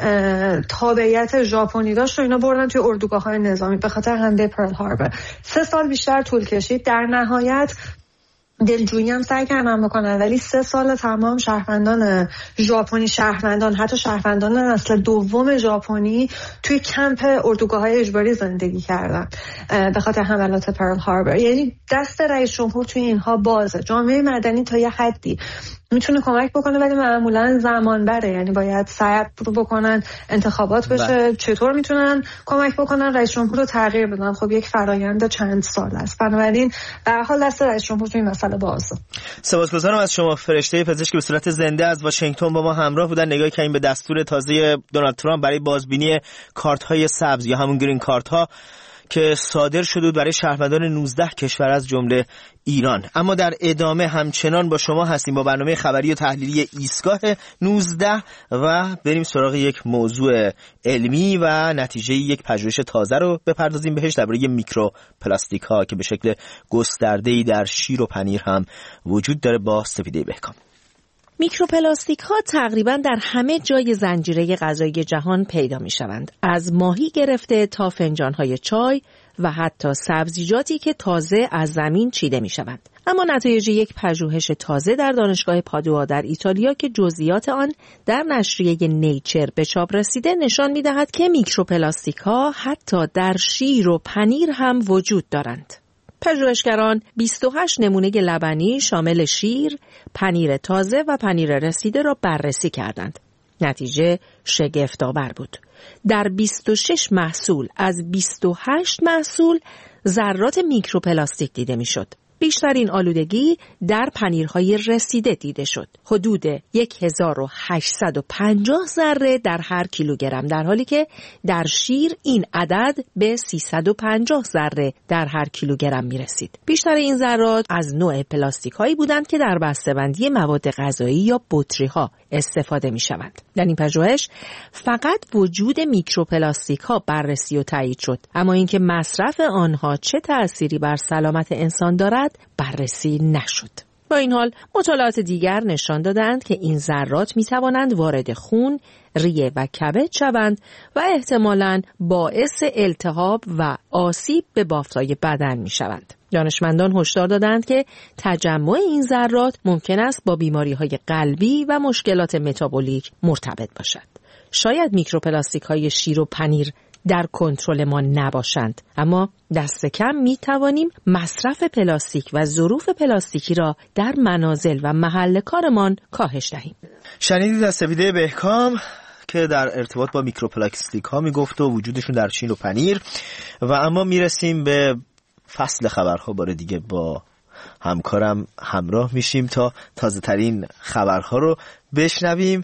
[SPEAKER 13] تابعیت ژاپنی داشت و اینا بردن توی اردوگاه‌های نظامی به خاطر حمله پرل هاربر. 3 سال بیشتر طول کشید. در نهایت دلجویی هم سعی کردن بکنن، ولی 3 سال تمام شهروندان ژاپنی، حتی شهروندان نسل دوم ژاپنی توی کمپ اردوگاه‌های اجباری زندگی کردن به خاطر حملات پرل هاربر. یعنی دست رئیس جمهور توی اینها بازه. جامعه مدنی تا یه حدی میتونه کمک بکنه ولی معمولا زمان بره، یعنی باید صبر بکنن انتخابات بشه. چطور میتونن کمک بکنن رئیس جمهور رو تغییر بدن؟ خب یک فرایند چند سال است. بنابراین به هر حال دست رئیس جمهور توی این مسئله بازه.
[SPEAKER 2] سپاسگزارم از شما. فرشته پزشک به صورت زنده از واشنگتن با ما همراه بودن. نگاه کردیم به دستور تازه دونالد ترامپ برای بازبینی کارت‌های سبز یا همون گرین کارت ها که صادر شده برای شهروندان 19 کشور از جمله ایران. اما در ادامه همچنان با شما هستیم با برنامه خبری و تحلیلی ایستگاه 19 و بریم سراغ یک موضوع علمی و نتیجه یک پژوهش تازه رو بپردازیم بهش درباره میکروپلاستیک ها که به شکل گسترده‌ای در شیر و پنیر هم وجود داره با سپیده بهکام.
[SPEAKER 14] میکروپلاستیک ها تقریباً در همه جای زنجیره غذایی جهان پیدا می شوند. از ماهی گرفته تا فنجان های چای و حتی سبزیجاتی که تازه از زمین چیده می شوند. اما نتایج یک پژوهش تازه در دانشگاه پادوا در ایتالیا که جزئیات آن در نشریه نیچر به چاپ رسیده نشان می دهد که میکروپلاستیک ها حتی در شیر و پنیر هم وجود دارند. پژوهشگران 28 نمونه لبنی شامل شیر، پنیر تازه و پنیر رسیده را بررسی کردند. نتیجه شگفت‌آور بود. در 26 محصول از 28 محصول ذرات میکروپلاستیک دیده میشد. بیشترین آلودگی در پنیرهای رسیده دیده شد. حدود 1850 ذره در هر کیلوگرم، در حالی که در شیر این عدد به 350 ذره در هر کیلوگرم می رسید. بیشتر این ذرات از نوع پلاستیک هایی بودند که در بسته‌بندی مواد غذایی یا بطری ها استفاده می شوند. در این پژوهش فقط وجود میکروپلاستیک ها بررسی و تایید شد، اما اینکه مصرف آنها چه تأثیری بر سلامت انسان دارد بررسی نشد. با این حال مطالعات دیگر نشان دادند که این ذرات می توانند وارد خون، ریه و کبد شوند و احتمالاً باعث التهاب و آسیب به بافت‌های بدن می شوند. دانشمندان هشدار دادند که تجمع این ذرات ممکن است با بیماری‌های قلبی و مشکلات متابولیک مرتبط باشد. شاید میکروپلاستیک‌های شیر و پنیر در کنترل ما نباشند، اما دست کم می توانیم مصرف پلاستیک و ظروف پلاستیکی را در منازل و محل کارمان کاهش دهیم.
[SPEAKER 2] شنیدید از سپیده بهکام که در ارتباط با میکروپلاستیک ها می گفت و وجودشون در شیر و پنیر. و اما می رسیم به فصل خبرها. بار دیگه با همکارم همراه میشیم تا تازه ترین خبرها رو بشنویم.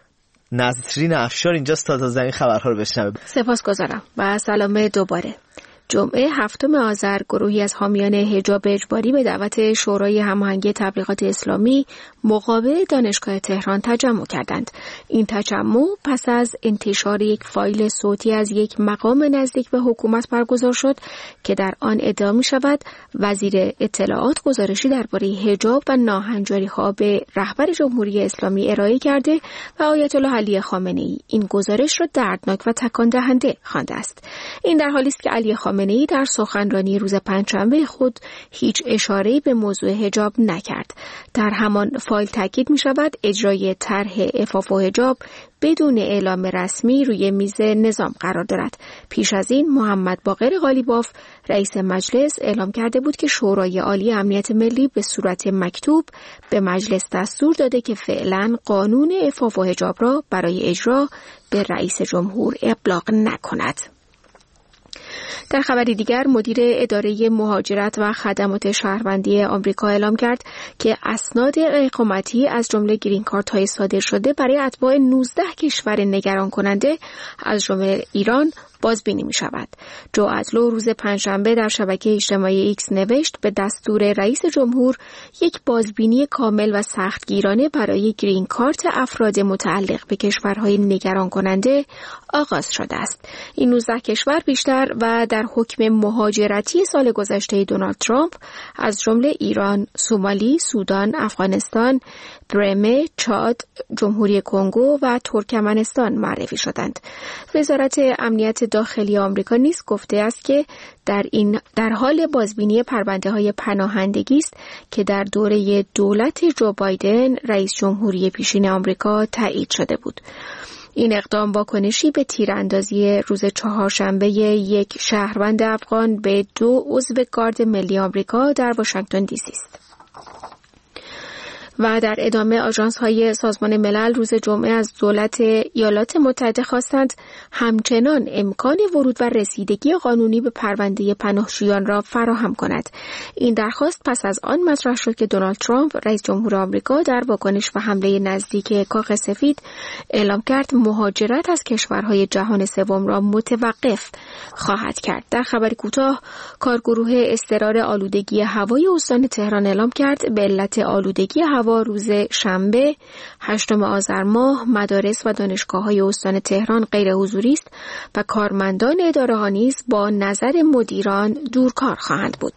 [SPEAKER 2] نظرین افشار اینجاست تا تازه این خبرها رو بشنوه.
[SPEAKER 3] سپاسگزارم و سلام دوباره. جمعه 7 آذر گروهی از حامیان حجاب اجباری به دعوت شورای هماهنگی تبلیغات اسلامی مقابل دانشگاه تهران تجمع کردند. این تجمع پس از انتشار یک فایل صوتی از یک مقام نزدیک به حکومت برگزار شد که در آن ادعا می شود وزیر اطلاعات گزارشی درباره حجاب و ناهنجاری‌ها به رهبر جمهوری اسلامی ارائه کرده و آیت الله علی خامنه‌ای این گزارش را دردناک و تکان دهنده خوانده است. این در حالی است که علی خامنه‌ای در سخنرانی روز پنجشنبه خود هیچ اشاره‌ای به موضوع حجاب نکرد. در همان فایل تاکید می شود اجرای طرح عفاف و حجاب بدون اعلام رسمی روی میز نظام قرار دارد. پیش از این محمد باقر قالیباف رئیس مجلس اعلام کرده بود که شورای عالی امنیت ملی به صورت مکتوب به مجلس دستور داده که فعلا قانون عفاف و حجاب را برای اجرا به رئیس جمهور ابلاغ نکند. در خبری دیگر مدیر اداره مهاجرت و خدمات شهروندی آمریکا اعلام کرد که اسناد اقامتی از جمله گرین کارت های صادر شده برای اتباع 19 کشور نگران کننده از جمله ایران بازبینی می شود. جو ادلو روز پنجشنبه در شبکه اجتماعی ایکس نوشت به دستور رئیس جمهور یک بازبینی کامل و سختگیرانه برای گرین کارت افراد متعلق به کشورهای نگران کننده آغاز شده است. این 19 کشور بیشتر و در حکم مهاجرتی سال گذشته دونالد ترامپ از جمله ایران، سومالی، سودان، افغانستان، برمه، چاد، جمهوری کنگو و ترکمنستان معرفی شدند. وزارت امنیت داخلی آمریکا نیز گفته است که در حال بازبینی پرونده‌های پناهندگی است که در دوره دولت جو بایدن رئیس جمهوری پیشین آمریکا تایید شده بود. این اقدام واکنشی به تیراندازی روز چهارشنبه یک شهروند افغان به 2 عضو گارد ملی آمریکا در واشنگتن دی سی است. و در ادامه آژانس‌های سازمان ملل روز جمعه از دولت ایالات متحده خواستند همچنان امکان ورود و رسیدگی قانونی به پرونده پناهجویان را فراهم کند. این درخواست پس از آن مطرح شد که دونالد ترامپ رئیس جمهور آمریکا در واکنش به حمله نزدیک کاخ سفید اعلام کرد مهاجرت از کشورهای جهان سوم را متوقف خواهد کرد. در خبری کوتاه کارگروه اضطرار آلودگی هوای استان تهران اعلام کرد به علت آلودگی هوا روز شنبه 8 آذر ماه مدارس و دانشگاه‌های استان تهران غیر حضوری است و کارمندان اداره‌ها نیز با نظر مدیران دورکار خواهند بود.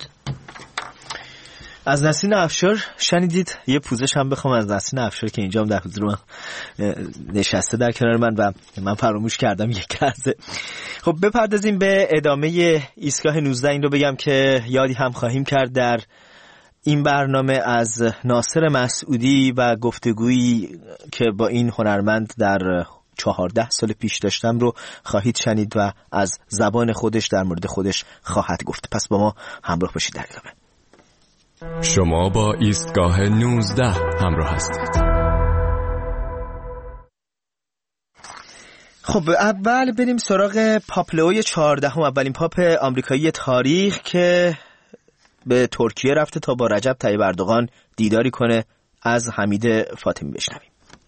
[SPEAKER 2] از نسرین افشار شنیدید. یه پوزش هم بخوام از نسرین افشار که اینجا هم در حضور من نشسته در کنار من و من فراموش کردم یک لحظه. خب بپردازیم به ادامه ایستگاه 19. این رو بگم که یادی هم خواهیم کرد در این برنامه از ناصر مسعودی و گفتگویی که با این هنرمند در 14 سال پیش داشتم رو خواهید شنید و از زبان خودش در مورد خودش خواهد گفت. پس با ما همراه باشید در ادامه.
[SPEAKER 1] شما با ایستگاه 19 همراه هستید.
[SPEAKER 2] خب اول بریم سراغ پاپ لئو 14 اولین پاپ آمریکایی تاریخ که به ترکیه رفته تا با رجب طیب اردوغان دیداری کنه. از حمید فاطمی بشنویم.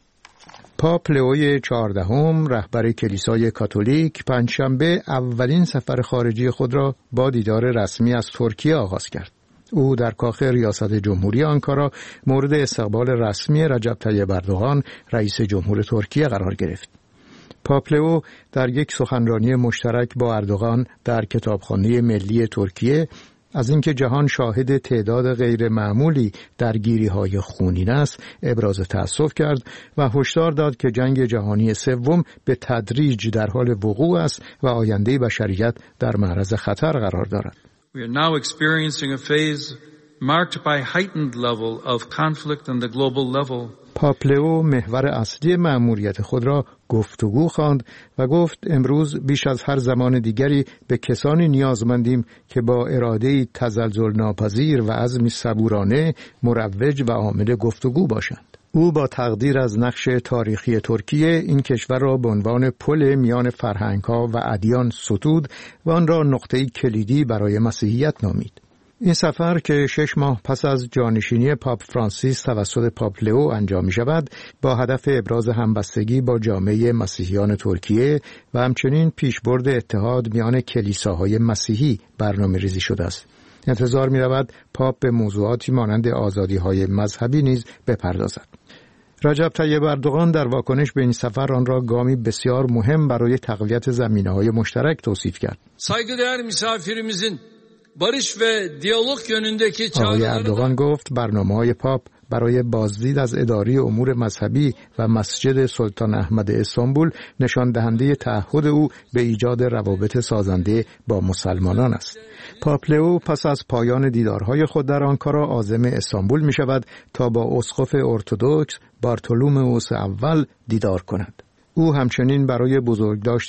[SPEAKER 15] پاپ لئو 14 رهبر کلیسای کاتولیک پنجشنبه اولین سفر خارجی خود را با دیدار رسمی از ترکیه آغاز کرد. او در کاخ ریاست جمهوری آنکارا مورد استقبال رسمی رجب طیب اردوغان رئیس جمهور ترکیه قرار گرفت. پاپ لئو در یک سخنرانی مشترک با اردوغان در کتابخانه ملی ترکیه از اینکه جهان شاهد تعداد غیر معمولی درگیری‌های خونین است ابراز تأسف کرد و هشدار داد که جنگ جهانی سوم به تدریج در حال وقوع است و آینده بشریت در معرض خطر قرار دارد.
[SPEAKER 16] We are now experiencing a phase marked by heightened level of conflict on the global level.
[SPEAKER 15] پاپ لئو محور اصلی مأموریت خود را گفتگو خواند و گفت امروز بیش از هر زمان دیگری به کسانی نیازمندیم که با اراده‌ای تزلزل ناپذیر و عزمی صبورانه مروج و عامل گفتگو باشند. او با تقدیر از نقش تاریخی ترکیه این کشور را به عنوان پل میان فرهنگ‌ها و ادیان ستود و آن را نقطه‌ای کلیدی برای مسیحیت نامید. این سفر که 6 ماه پس از جانشینی پاپ فرانسیس توسط پاپ لئو انجام می شود با هدف ابراز همبستگی با جامعه مسیحیان ترکیه و همچنین پیشبرد اتحاد میان کلیساهای مسیحی برنامه ریزی شده است. انتظار می رود پاپ به موضوعاتی مانند آزادی‌های مذهبی نیز بپردازد. رجب طیب اردوغان در واکنش به این سفر آن را گامی بسیار مهم برای تقویت زمینه‌های مشترک توصیف کرد.
[SPEAKER 16] Saygıdeğer misafirimizin barış ve diyalog yönündeki
[SPEAKER 15] آقای اردوغان گفت برنامه‌های پاپ برای بازدید از اداره امور مذهبی و مسجد سلطان احمد استانبول نشان دهنده تعهد او به ایجاد روابط سازنده با مسلمانان است. پاپ لئو پس از پایان دیدارهای خود در آنکارا عازم استانبول می شود تا با اسقف ارتدوکس بارتولومئوس اول دیدار کند. او همچنین برای بزرگداشت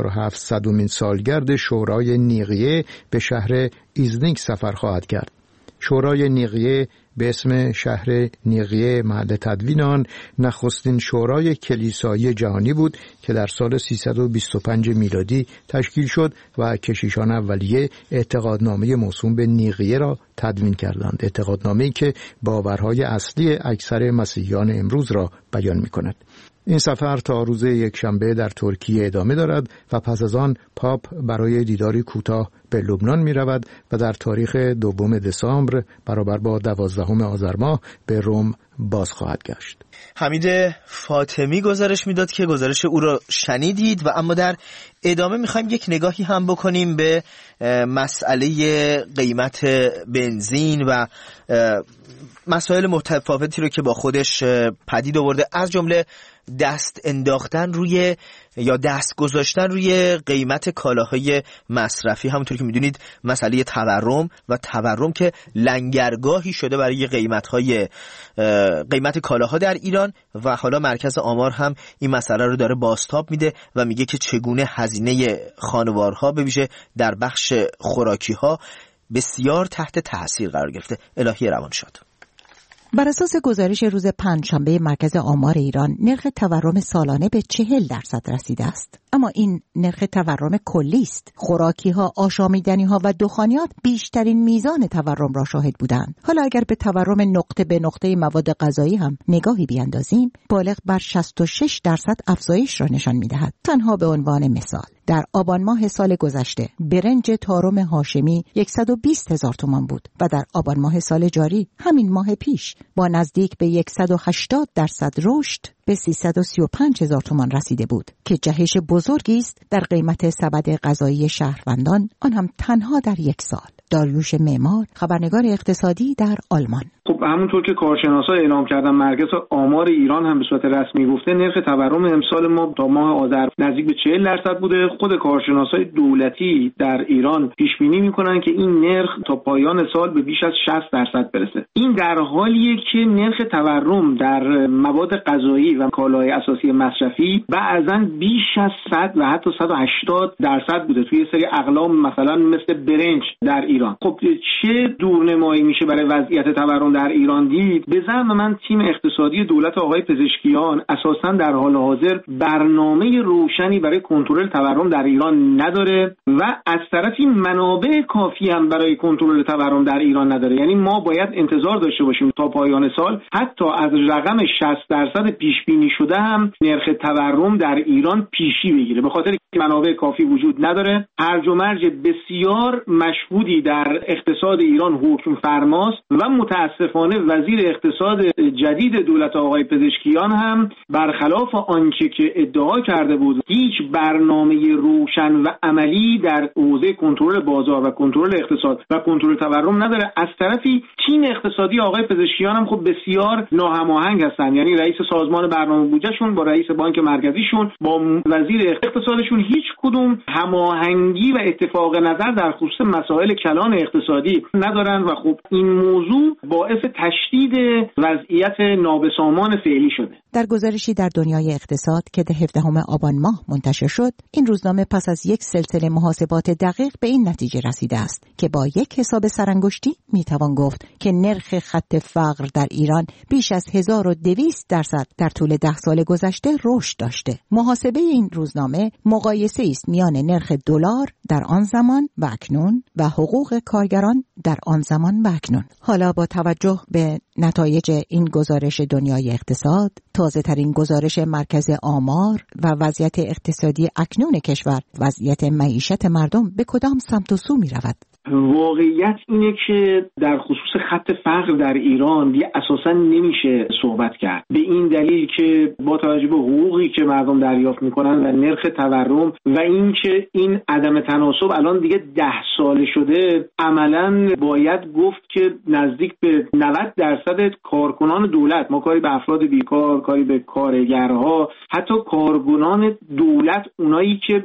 [SPEAKER 15] 1700مین سالگرد شورای نیقیه به شهر ایزنیک سفر خواهد کرد. شورای نیقیه به اسم شهر نیقیه محل تدوین آن نخستین شورای کلیسایی جهانی بود که در سال 325 میلادی تشکیل شد و کشیشان اولیه اعتقادنامه موسوم به نیقیه را تدوین کردند. اعتقادنامه‌ای که باورهای اصلی اکثر مسیحیان امروز را بیان می‌کند. این سفر تا روز یکشنبه در ترکیه ادامه دارد و پس از آن پاپ برای دیداری کوتاه به لبنان می رود و در تاریخ 2 دسامبر برابر با 12 آذر ماه به روم باز خواهد گشت.
[SPEAKER 2] حمید فاطمی گزارش میداد که گزارش او را شنیدید و اما در ادامه میخوایم یک نگاهی هم بکنیم به مسئله قیمت بنزین و مسائل متفاوتی رو که با خودش پدید آورده، از جمله دست انداختن روی یا دست گذاشتن روی قیمت کالاهای مصرفی. همونطور که میدونید مسئله تورم که لنگرگاهی شده برای قیمت کالاها در ایران و حالا مرکز آمار هم این مسئله رو داره بازتاب میده و میگه که چگونه هزینه خانوارها به ویژه در بخش خوراکی‌ها بسیار تحت تاثیر قرار گرفته. الهی روان شد.
[SPEAKER 17] بر اساس گزارش روز پنجشنبه مرکز آمار ایران، نرخ تورم سالانه به 40% رسیده است. اما این نرخ تورم کلی است. خوراکی‌ها، آشامیدنی‌ها و دخانیات بیشترین میزان تورم را شاهد بودند. حالا اگر به تورم نقطه به نقطه مواد غذایی هم نگاهی بیاندازیم، بالغ بر 66% افزایش را نشان می‌دهد. تنها به عنوان مثال، در آبان ماه سال گذشته برنج تارم هاشمی 120,000 تومان بود و در آبان ماه سال جاری همین ماه پیش با نزدیک به 180% رشد به 335,000 تومان رسیده بود که جهش بزرگی است در قیمت سبد غذایی شهروندان، آن هم تنها در یک سال. داریوش معمار، خبرنگار اقتصادی در آلمان.
[SPEAKER 18] خب همونطور که کارشناسا اعلام کردن، مرکز آمار ایران هم به صورت رسمی گفته نرخ تورم امسال ما تا ماه آذر نزدیک به 40% بوده. خود کارشناسای دولتی در ایران پیش بینی میکنن که این نرخ تا پایان سال به بیش از 60% برسه. این در حالیه که نرخ تورم در مواد غذایی و کالاهای اساسی مصرفی بعضاً بیش از 100 و حتی 180% بوده توی سری اقلام مثلا مثل برنج در ایران. خب چه دورنمایی میشه برای وضعیت تورم در ایران دید، به زعم من تیم اقتصادی دولت آقای پزشکیان اساساً در حال حاضر برنامه روشنی برای کنترل تورم در ایران نداره و از طرفی منابع کافی هم برای کنترل تورم در ایران نداره. یعنی ما باید انتظار داشته باشیم تا پایان سال حتی از رقم 60% پیش بینی شده هم نرخ تورم در ایران پیشی بگیره، به خاطر که منابع کافی وجود نداره. هرج و مرج بسیار مشهودی در اقتصاد ایران حکم فرماست و متاسفانه وزیر اقتصاد جدید دولت آقای پزشکیان هم برخلاف آنچه که ادعا کرده بود هیچ برنامه روشن و عملی در حوزه کنترل بازار و کنترل اقتصاد و کنترل تورم نداره. از طرفی تیم اقتصادی آقای پزشکیان هم خب بسیار ناهماهنگ هستن، یعنی رئیس سازمان برنامه بودجهشون با رئیس بانک مرکزیشون با وزیر اقتصادشون هیچ کدوم هماهنگی و اتفاق نظر در خصوص مسائل کلان اقتصادی ندارن و خب این موضوع باعث تشدید وضعیت نابسامان فعلی شده.
[SPEAKER 17] در گزارشی در دنیای اقتصاد که در 17 آبان ماه منتشر شد، این روزنامه پس از یک سلسله محاسبات دقیق به این نتیجه رسیده است که با یک حساب سرانگشتی میتوان گفت که نرخ خط فقر در ایران بیش از 1200% در طول 10 سال گذشته رشد داشته. محاسبه این روزنامه مقایسه است میان نرخ دلار در آن زمان و اکنون و حقوق کارگران در آن زمان و اکنون. حالا با توجه به نتایج این گزارش دنیای اقتصاد، تازه ترین گزارش مرکز آمار و وضعیت اقتصادی اکنون کشور، وضعیت معیشت مردم به کدام سمت و سو می رود؟
[SPEAKER 18] واقعیت اینه که در خصوص خط فقر در ایران دیگه اساساً نمیشه صحبت کرد، به این دلیل که با توجه به حقوقی که مردم دریافت میکنن و نرخ تورم و اینکه این عدم تناسب الان دیگه 10 ساله شده، عملاً باید گفت که نزدیک به 90% کارکنان دولت، ما کاری به افراد بیکار، کاری به کارگرها، حتی کارکنان دولت، اونایی که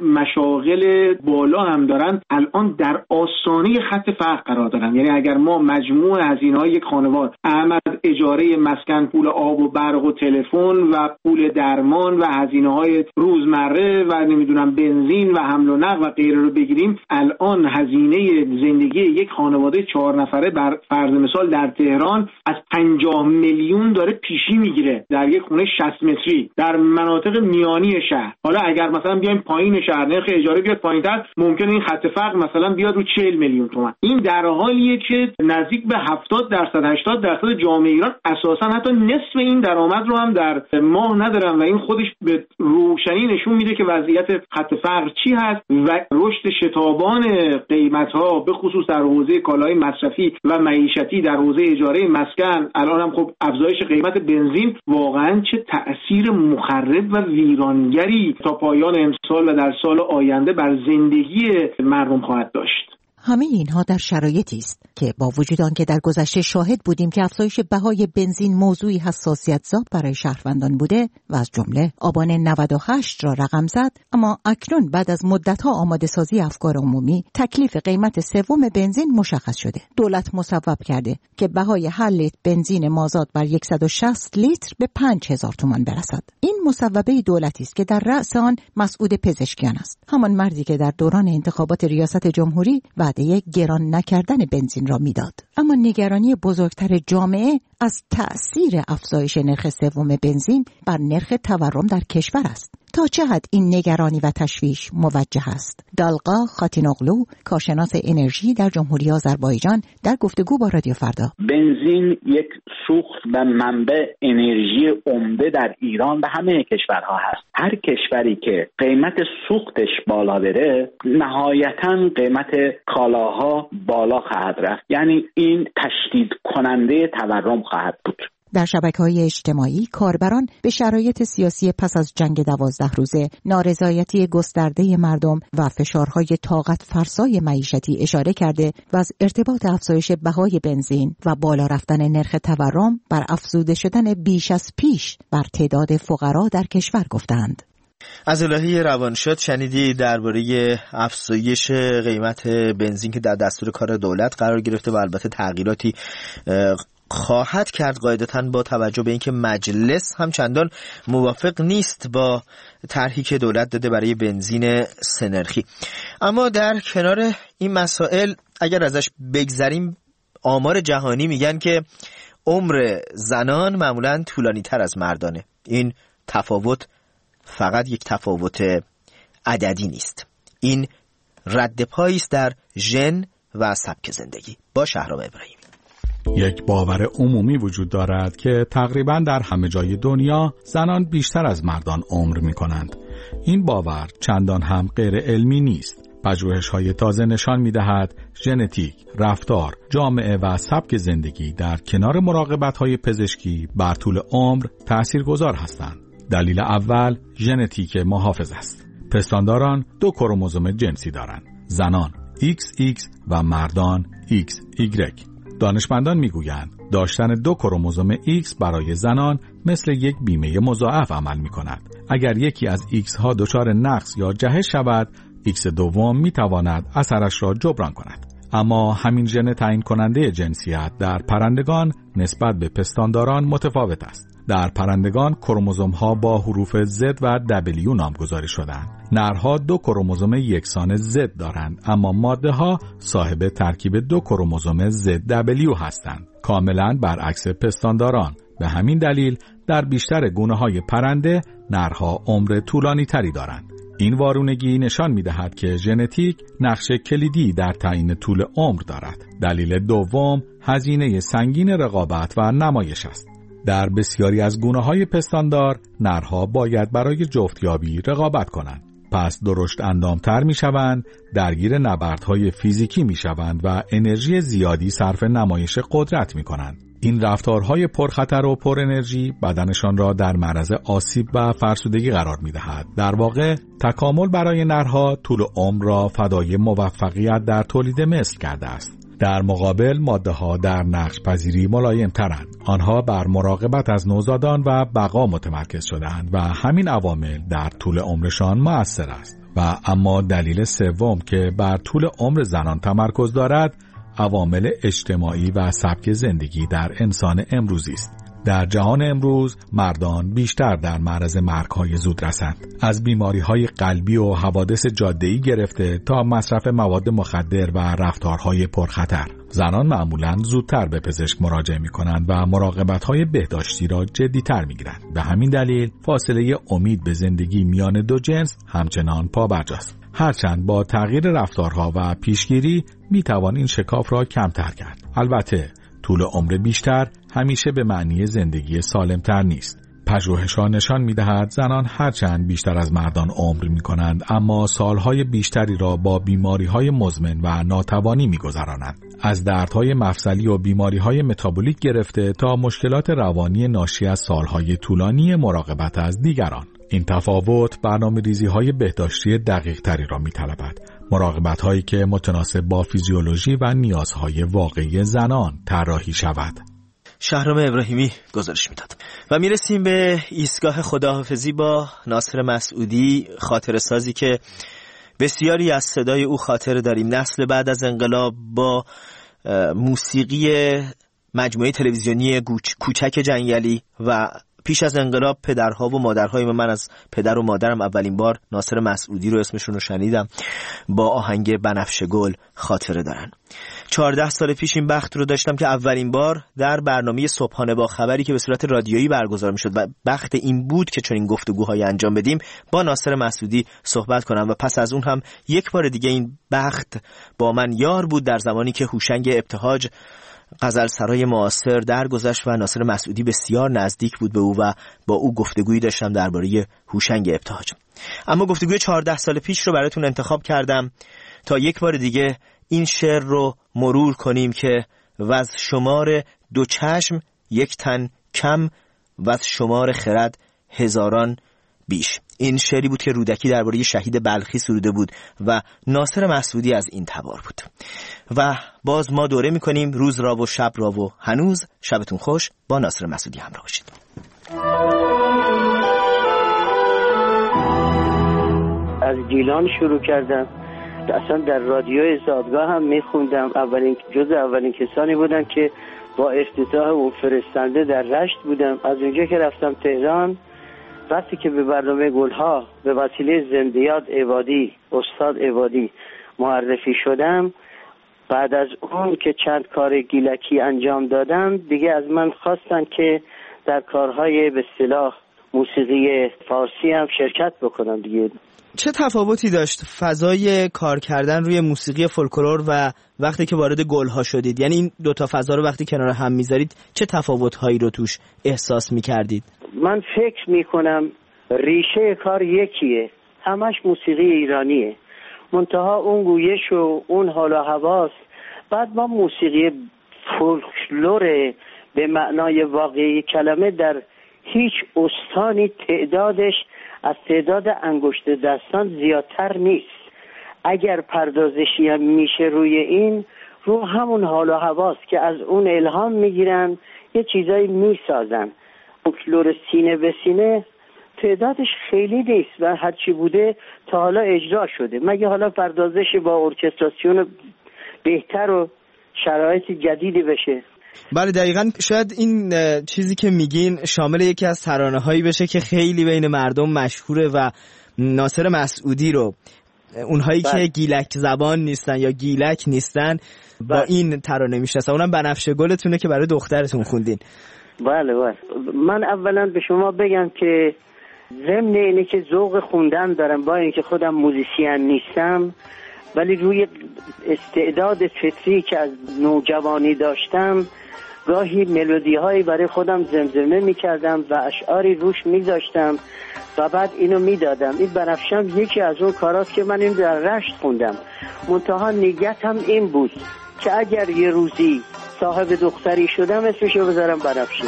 [SPEAKER 18] مشاغل بالا هم دارن، الان در آستانه خط فقر قرار دارن. یعنی اگر ما مجموع هزینه‌های یک خانوار، اعمال اجاره مسکن، پول آب و برق و تلفن و پول درمان و هزینه‌های روزمره و نمیدونم بنزین و حمل و نقل و غیره رو بگیریم، الان هزینه زندگی یک خانواده 4 نفره بر فرض مثال در تهران از 50 میلیون داره پیشی میگیره در یک خونه 60 متری در مناطق میانی شهر. حالا اگر مثلا بیایم پایین شهر نرخ اجاره بیاد پایین‌تر، ممکنه این خط فقر مثلا بیاد رو 40 میلیون تومان. این در حالیه که نزدیک به 70% 80% جامعه ایران اساسا حتی نصف این درآمد رو هم در ماه ندارن و این خودش به روشنی نشون میده که وضعیت خط فقر چی هست و رشد شتابان قیمت‌ها به خصوص در حوزه کالای مصرفی و معیشتی، در حوزه اجاره مسکن، الان هم خب افزایش قیمت بنزین واقعا چه تأثیر مخرب و ویرانگری تا پایان امسال و در سال آینده بر زندگی مردم خواهد داشت.
[SPEAKER 17] همه اینها در شرایطی است که با وجود آنکه در گذشته شاهد بودیم که افزایش بهای بنزین موضوعی حساسیت‌زا برای شهروندان بوده و از جمله آبان 98 را رقم زد، اما اکنون بعد از مدت‌ها آماده سازی افکار عمومی، تکلیف قیمت سوم بنزین مشخص شده. دولت مصوب کرده که بهای هر لیتر بنزین مازاد بر 160 لیتر به 5000 تومان برسد. این مصوبه دولتی است که در رأس آن مسعود پزشکیان است، همان مردی که در دوران انتخابات ریاست جمهوری وعده گران نکردن بنزین را میداد. اما نگرانی بزرگتر جامعه از تأثیر افزایش نرخ سوم بنزین بر نرخ تورم در کشور است. تا چه حد این نگرانی و تشویش موجه است؟ دالقا خاتینوغلو، کارشناس انرژی در جمهوری آذربایجان، در گفتگو با رادیو فردا:
[SPEAKER 19] بنزین یک سوخت و منبع انرژی عمده در ایران و همه کشورها هست. هر کشوری که قیمت سوختش بالا بره، نهایتاً قیمت کالاها بالا خواهد رفت. یعنی این تشدید کننده تورم خواهد بود.
[SPEAKER 17] در شبکه‌های اجتماعی کاربران به شرایط سیاسی پس از جنگ 12 روزه، نارضایتی گسترده مردم و فشارهای طاقت فرسای معیشتی اشاره کرده و از ارتباط افزایش بهای بنزین و بالا رفتن نرخ تورم بر افزوده شدن بیش از پیش بر تعداد فقرا در کشور گفتند.
[SPEAKER 2] از الهی روانشاد شنیدی درباره افزایش قیمت بنزین که در دستور کار دولت قرار گرفته و البته تغییراتی خواهد کرد قاعدتاً با توجه به اینکه مجلس هم چندان موافق نیست با طرحی که دولت داده برای بنزین سه‌نرخی. اما در کنار این مسائل اگر ازش بگذریم، آمار جهانی میگن که عمر زنان معمولاً طولانی تر از مردانه. این تفاوت فقط یک تفاوت عددی نیست، این رد پایی است در ژن و سبک زندگی. با شهرام ابراهیمی.
[SPEAKER 20] یک باور عمومی وجود دارد که تقریباً در همه جای دنیا زنان بیشتر از مردان عمر می کنند. این باور چندان هم غیر علمی نیست. پژوهش‌های تازه نشان می‌دهد ژنتیک، رفتار، جامعه و سبک زندگی در کنار مراقبت‌های پزشکی بر طول عمر تأثیرگذار هستند. دلیل اول ژنتیک محافظ است. پستانداران 2 کروموزوم جنسی دارند. زنان XX و مردان XY. دانشمندان میگویند داشتن 2 کروموزوم X برای زنان مثل یک بیمه مضاعف عمل می‌کند. اگر یکی از X ها دچار نقص یا جهش شود، X دوم می‌تواند اثرش را جبران کند. اما همین ژن تعیین کننده جنسیت در پرندگان نسبت به پستانداران متفاوت است. در پرندگان کروموزوم‌ها با حروف Z و W نامگذاری شدند. نرها 2 کروموزوم یکسان Z دارند، اما ماده‌ها صاحب ترکیب 2 کروموزوم ZW هستند، کاملاً برعکس پستانداران. به همین دلیل در بیشتر گونه‌های پرنده نرها عمر طولانی تری دارند. این وارونگی نشان می‌دهد که ژنتیک نقش کلیدی در تعیین طول عمر دارد. دلیل دوم هزینه سنگین رقابت و نمایش است. در بسیاری از گونه‌های پستاندار نرها باید برای جفتیابی رقابت کنند. پس درشت اندامتر می‌شوند، درگیر نبردهای فیزیکی می‌شوند و انرژی زیادی صرف نمایش قدرت می‌کنند. این رفتارهای پرخطر و پر انرژی بدنشان را در معرض آسیب و فرسودگی قرار می‌دهد. در واقع تکامل برای نرها طول عمر را فدای موفقیت در تولید مثل کرده است. در مقابل ماده‌ها در نقش پذیری ملایم ترند. آنها بر مراقبت از نوزادان و بقا متمرکز شده‌اند و همین عوامل در طول عمرشان مؤثر است. و اما دلیل سوم که بر طول عمر زنان تمرکز دارد، عوامل اجتماعی و سبک زندگی در انسان امروزی است. در جهان امروز مردان بیشتر در معرض مرگ‌های زودرسند، از بیماری‌های قلبی و حوادث جاده‌ای گرفته تا مصرف مواد مخدر و رفتارهای پرخطر. زنان معمولاً زودتر به پزشک مراجعه می‌کنند و مراقبت‌های بهداشتی را جدی‌تر می‌گیرند. به همین دلیل فاصله امید به زندگی میان دو جنس همچنان پابرجاست. هرچند با تغییر رفتارها و پیشگیری می‌توان این شکاف را کمتر کرد. البته طول عمر بیشتر همیشه به معنی زندگی سالمتر نیست. پژوهش‌ها نشان می‌دهد زنان هرچند بیشتر از مردان عمر می‌کنند، اما سالهای بیشتری را با بیماری‌های مزمن و ناتوانی می‌گذرانند. از دردهای مفصلی و بیماری‌های متابولیک گرفته تا مشکلات روانی ناشی از سالهای طولانی مراقبت از دیگران. این تفاوت برنامه‌ریزی‌های بهداشتی دقیق‌تری را می‌طلبد. مراقبت‌هایی که متناسب با فیزیولوژی و نیازهای واقعی زنان طراحی شود.
[SPEAKER 2] شهرام ابراهیمی گزارش میداد. و میرسیم به ایستگاه خداحافظی با ناصر مسعودی، خاطره سازی که بسیاری از صدای او خاطره داریم. نسل بعد از انقلاب با موسیقی مجموعه تلویزیونی کوچک جنگلی و پیش از انقلاب پدرها و مادرهای من از پدر و مادرم اولین بار ناصر مسعودی رو اسمشون رو شنیدم، با آهنگ بنفشه گل خاطره دارن. 14 سال پیش این بخت رو داشتم که اولین بار در برنامه صبحانه با خبری که به صورت رادیویی برگزار میشد و بخت این بود که چنین گفتگوهای انجام بدیم با ناصر مسعودی صحبت کنم و پس از اون هم یک بار دیگه این بخت با من یار بود در زمانی که هوشنگ ابتهاج غزل سرای معاصر درگذشت و ناصر مسعودی بسیار نزدیک بود به او و با او گفتگویی داشتم درباره هوشنگ ابتهاج. اما گفتگوی 14 سال پیش رو براتون انتخاب کردم تا یک بار دیگه این شعر رو مرور کنیم که وز شمار 2 چشم 1 تن کم، وز شمار خرد هزاران بیش. این شعری بود که رودکی درباره شهید بلخی سروده بود و ناصر مسعودی از این تبار بود. و باز ما دوره میکنیم روز را و شب را و هنوز. شبتون خوش. با ناصر مسعودی همراه باشید.
[SPEAKER 21] از گیلان شروع کردم، اصلا در رادیوی زادگاه هم میخوندم. اولین کسانی بودن که با افتتاح اون فرستنده در رشت بودم. از اونجا که رفتم تهران، وقتی که به برنامه گلها به وسیله زندیات عبادی، استاد عبادی معرفی شدم، بعد از اون که چند کار گیلکی انجام دادم دیگه از من خواستن که در کارهای به اصطلاح موسیقی فارسی هم شرکت بکنم دیگه.
[SPEAKER 2] چه تفاوتی داشت فضای کار کردن روی موسیقی فولکلور و وقتی که وارد گلها شدید؟ یعنی این دوتا فضا رو وقتی کنار هم میذارید چه تفاوت‌هایی رو توش احساس میکردید؟
[SPEAKER 21] من فکر میکنم ریشه کار یکیه، همش موسیقی ایرانیه، منتها اون گویش و اون حال و هواست. بعد ما موسیقی فولکلور به معنای واقعی کلمه در هیچ استانی تعدادش از تعداد انگشت دستان زیادتر نیست. اگر پردازشی هم میشه روی این، رو همون حال و هواست که از اون الهام میگیرن یه چیزایی میسازن. فولکلور سینه به سینه تعدادش خیلی نیست و هرچی بوده تا حالا اجرا شده، مگه حالا پردازش با ارکستراسیون بهتر و شرایط جدیدی بشه.
[SPEAKER 2] بله دقیقاً. شاید این چیزی که میگین شامل یکی از ترانه‌هایی بشه که خیلی بین مردم مشهوره و ناصر مسعودی رو اونهایی که گیلک زبان نیستن یا گیلک نیستن با این ترانه میشناسن. اونم بنفشه گلتونه که برای دخترتون خوندین.
[SPEAKER 21] بله. من اولا به شما بگم که ضمن اینه که ذوق خوندن دارم، با اینکه خودم موزیسین نیستم، ولی روی استعداد فطری که از نوجوانی داشتم گاهی ملودی هایی برای خودم زمزمه میکردم و اشعاری روش میذاشتم و بعد اینو میدادم. این بنفشم یکی از اون کاراست که من این در رشت خوندم، منتها نیتم این بود که اگر یه روزی صاحب دختری شدم اسمشو بذارم بنفشه.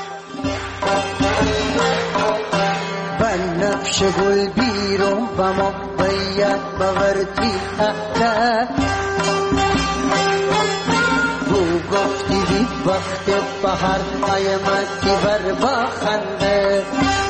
[SPEAKER 4] بنفشه گل بیرون و ما باید باورتی احته بو گفتی بی وقت بحر قیمتی بر بخنده.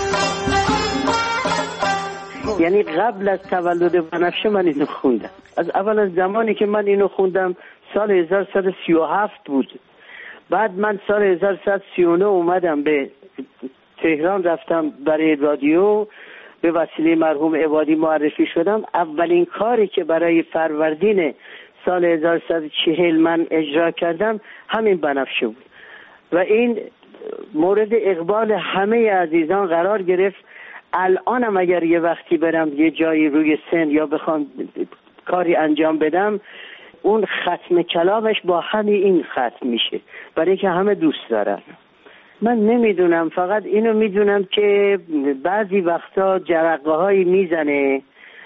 [SPEAKER 21] یعنی قبل از تولد بنفشه من اینو خوندم. از اول از زمانی که من اینو خوندم سال 1137 بود. بعد من سال 1139 اومدم به تهران، رفتم برای رادیو، به وسیله مرحوم عبادی معرفی شدم. اولین کاری که برای فروردین سال 1140 من اجرا کردم همین بنفشه بود و این مورد اقبال همه عزیزان قرار گرفت. الانم اگر یه وقتی برم یه جایی روی سن یا بخوام کاری انجام بدم، اون ختم کلامش با همین این ختم میشه، برای که همه دوست دارن. من نمیدونم، فقط اینو میدونم که بعضی وقتا جرقه هایی میزنه،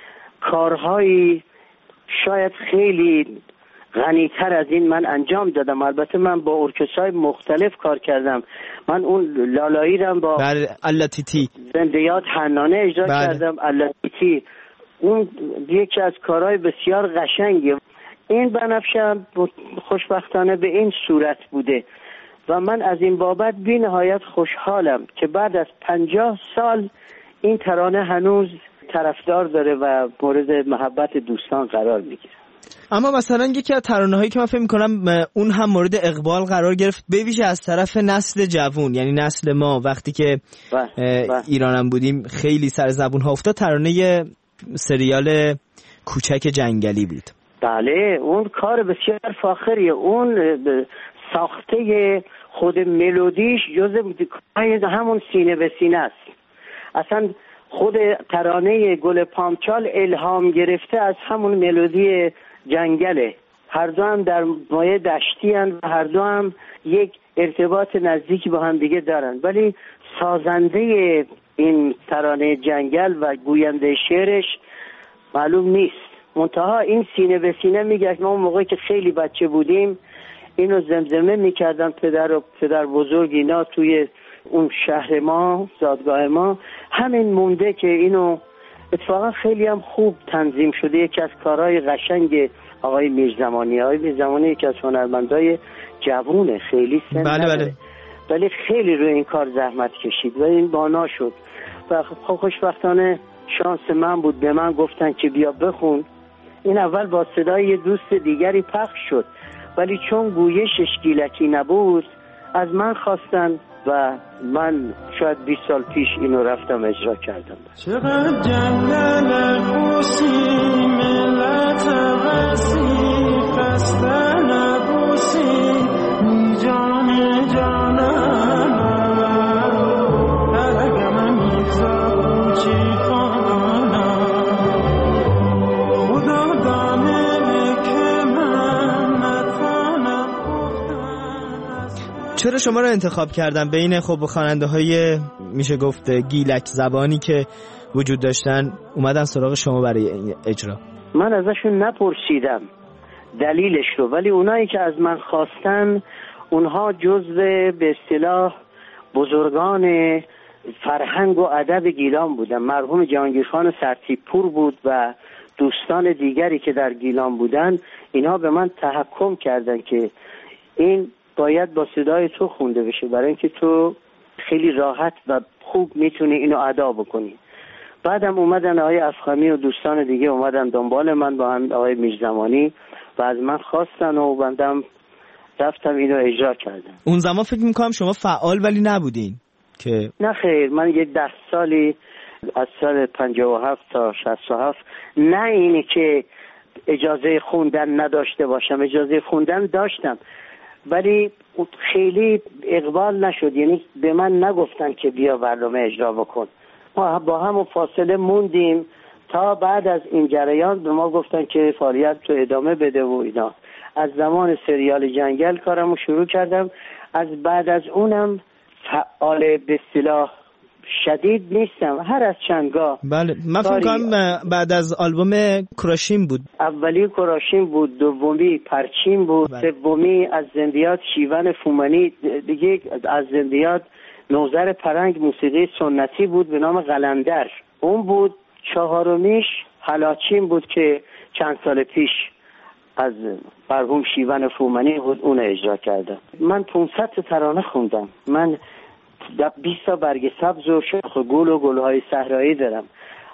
[SPEAKER 21] کارهایی شاید خیلی غنیتر از این من انجام دادم. البته من با ارکسترهای مختلف کار کردم. من اون لالایی رو با
[SPEAKER 2] اللاتیتی
[SPEAKER 21] زندیات حنانه اجرا کردم. اللاتیتی اون یکی از کارهای بسیار قشنگه. این بنفشه خوشبختانه به این صورت بوده و من از این بابت بی نهایت خوشحالم که بعد از 50 سال این ترانه هنوز طرفدار داره و مورد محبت دوستان قرار میگیره.
[SPEAKER 2] اما مثلا یکی از ترانه‌هایی که من فکر می‌کنم اون هم مورد اقبال قرار گرفت، به ویژه از طرف نسل جوان، یعنی نسل ما وقتی که ایرانم بودیم خیلی سر زبون ها افتاد، ترانه سریال کوچک جنگلی بود.
[SPEAKER 21] بله اون کار بسیار فاخریه. اون ساخته خود ملودیش جزء همون سینه به سینه است. اصلا خود ترانه گل پامچال الهام گرفته از همون ملودی جنگله. هر دو هم در مایه دشتی هن و هر دو هم یک ارتباط نزدیکی با هم دیگه دارن، ولی سازنده این ترانه جنگل و گوینده شعرش معلوم نیست. منتها این سینه به سینه میگه ما اون موقع که خیلی بچه بودیم اینو زمزمه میکردن پدر و پدر بزرگ اینا توی اون شهر ما، زادگاه ما. همین مونده که اینو اتفاقا خیلی هم خوب تنظیم شده. یکی از کارهای قشنگ آقای میرزمانی. آقای میرزمانی یکی از هنرمندای جوونه، خیلی سن نداره، ولی خیلی روی این کار زحمت کشید و این بانا شد و خوشبختانه شانس من بود، به من گفتن که بیا بخون. این اول با صدای یه دوست دیگری پخش شد، ولی چون گویشش گیلکی نبود از من خواستن و من شاید 20 سال پیش اینو رفتم اجرا کردم.
[SPEAKER 4] چقدر جنگل خوشی ملت وسیع
[SPEAKER 2] چرا شما رو انتخاب کردن بین خب خواننده های میشه گفت گیلک زبانی که وجود داشتن اومدن سراغ شما برای این اجرا؟
[SPEAKER 21] من ازشون نپرسیدم دلیلش رو، ولی اونایی که از من خواستن اونها جزو به اصطلاح بزرگان فرهنگ و ادب گیلان بودن. مرحوم جهانگیرخان سرتیپور بود و دوستان دیگری که در گیلان بودن. اینها به من تحکم کردن که این باید با صدای تو خونده بشه، برای اینکه تو خیلی راحت و خوب میتونی اینو ادا بکنی. بعدم اومدن آقای افخمی و دوستان دیگه اومدن دنبال من با هم آقای میرزمانی و از من خواستن و بندم رفتم اینو اجرا کردم.
[SPEAKER 2] اون زمان فکر میکنم شما فعال ولی نبودین که؟
[SPEAKER 21] نه خیر، من یه 10 سالی از سال 57 تا 67 نه اینی که اجازه خوندن نداشته باشم، اجازه خوندن داشتم ولی خیلی اقبال نشد، یعنی به من نگفتن که بیا برنامه اجرا بکن. ما با همون فاصله موندیم تا بعد از این جریان به ما گفتن که فعالیت تو ادامه بده و اینا. از زمان سریال جنگل کارمو شروع کردم. از بعد از اونم فعال به اصطلاح شدید نیستم، هر از چندگاه.
[SPEAKER 2] بله من فکر کنم بعد از آلبوم کراشیم بود.
[SPEAKER 21] اولی کراشیم بود، دومی پرچیم بود، سومی از زندیات شیون فومنی، دیگه از زندیات نوذر پرنگ موسیقی سنتی بود به نام قلندر اون بود. چهارمیش حلاچین بود که چند سال پیش از مرحوم شیون فومنی اون اجرا کردم. من 500 ترانه خوندم. من 20 تا برگ سبز و شاخ گل و گلهای صحرایی دارم.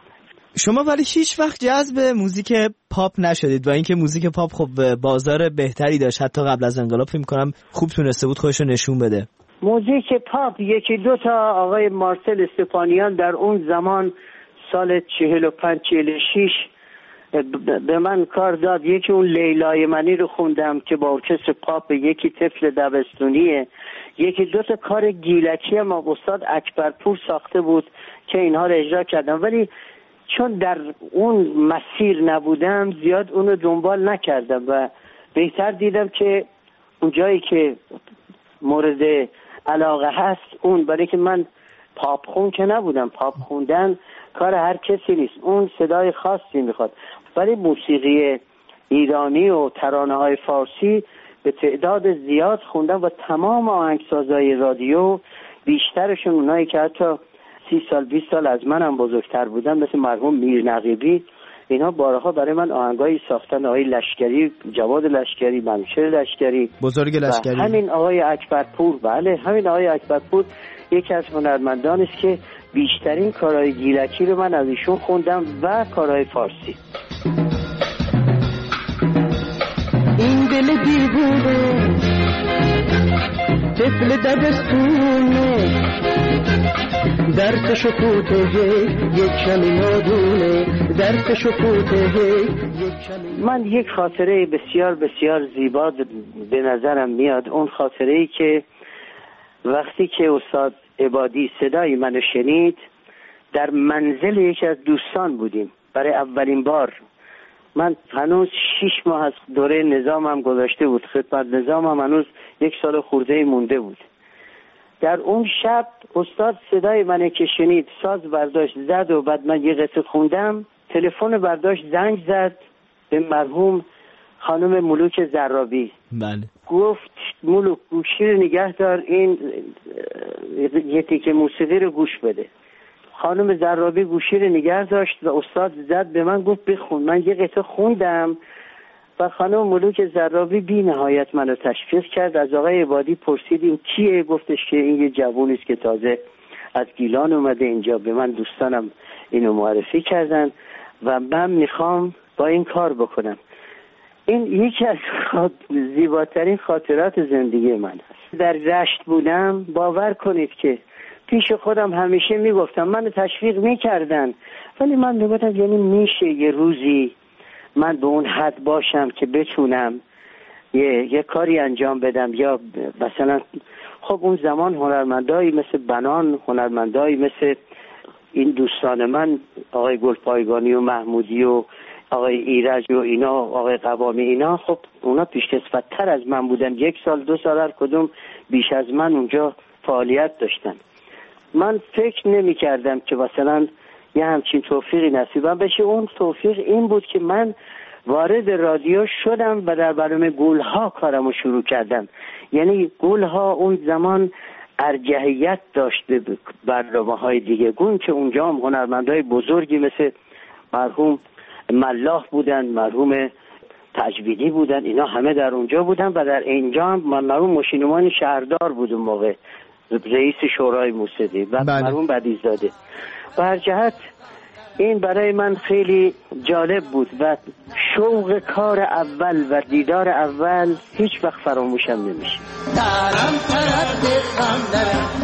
[SPEAKER 2] شما ولی هیچ وقت جذب موزیک پاپ نشدید و اینکه موزیک پاپ خب بازار بهتری داشت، حتی قبل از انقلاب فکر می‌کنم خوب تونسته بود خودش رو نشون بده.
[SPEAKER 21] موزیک پاپ یکی دو تا آقای مارسل استفانیان در اون زمان سال 45 46 به من کار داد. یکی اون لیلای منی رو خوندم که با ارکستر پاپ، یکی طفل دبستونیه، یکی دو تا کار گیلکی هم استاد اکبرپور ساخته بود که اینها رو اجرا کردم، ولی چون در اون مسیر نبودم زیاد اونو دنبال نکردم و بهتر دیدم که اون جایی که مورد علاقه هست اون، برای که من پاپ خون که نبودم. پاپ خوندن کار هر کسی نیست، اون صدای خاصی میخواد. ولی موسیقی ایرانی و ترانه های فارسی به تعداد زیاد خوندم و تمام آهنگسازای رادیو بیشترشون اونایی که حتی 30 سال 20 سال از منم بزرگتر بودن مثل مرحوم میر نقیبی، اینا بارها برای من آهنگایی ساختن. آقای لشکری، جواد لشکری، منوچهر لشکری،
[SPEAKER 2] بزرگ لشکری،
[SPEAKER 21] همین آقای اکبرپور. بله همین آقای اکبرپور یکی از هنرمندان است که بیشترین کارهای گیلکی رو من از ایشون خوندم و کارهای فارسی.
[SPEAKER 4] این دل دیوونه طفل دبستونه درس شکوته یک کمی نادونه درس شکوته.
[SPEAKER 21] من یک خاطره بسیار بسیار زیبا به نظرم میاد. اون خاطره‌ای که وقتی که استاد عبادی صدای منو شنید، در منزل یکی از دوستان بودیم برای اولین بار. من هنوز 6 ماه از دوره نظامم گذشته بود، خدمت نظامم هنوز 1 سال خورده مونده بود. در اون شب استاد صدای منو که شنید ساز برداشت زد و بعد من یه قطعه خوندم. تلفن برداشت زنگ زد به مرحوم خانم ملوک زرابی.
[SPEAKER 2] بله.
[SPEAKER 21] گفت ملوک گوشی رو نگه دار، این یه تیکه موسیقی رو گوش بده. خانم زرابی گوشی رو نگه داشت و استاد زد به من گفت بخون. من یه قطعه خوندم و خانم ملوک زرابی بی نهایت منو تشویق کرد. از آقای عبادی پرسیدیم کیه؟ گفتش که این یه جوونی است که تازه از گیلان اومده اینجا، به من دوستانم اینو معرفی کردن و من میخوام با این کار بکنم. این یکی از زیباترین خاطرات زندگی من هست. در رشت بودم، باور کنید که پیش خودم همیشه میگفتم، من تشویق میکردن ولی من میگفتم یعنی میشه یه روزی من به اون حد باشم که بتونم یه کاری انجام بدم. یا مثلا خب اون زمان هنرمندایی مثل بنان، هنرمندایی مثل این دوستان من آقای گلپایگانی و محمودی و آقای ایرج و اینا، آقای قوامی اینا، خب اونا پیشکسوت‌تر از من بودن، 1 سال 2 سال هر کدوم بیش از من اونجا فعالیت داشتن. من فکر نمی کردم که مثلا یه همچین توفیقی نصیبم بشه. اون توفیق این بود که من وارد رادیو شدم و در برنامه گولها کارمو شروع کردم. یعنی گولها اون زمان ارجحیت داشت به برنامه‌های دیگه. گون که اونجا هم هنرمندای بزرگی مثل مرحوم ملاح بودن، مرحوم تجویدی بودن، اینا همه در اونجا بودن و در اینجا هم مرحوم مشینومان شهردار بود اون موقع، رئیس شورای موسیقی، و مرحوم بدیع‌زاده. به هر جهت این برای من خیلی جالب بود و شوق کار اول و دیدار اول هیچ وقت فراموشم نمیشه.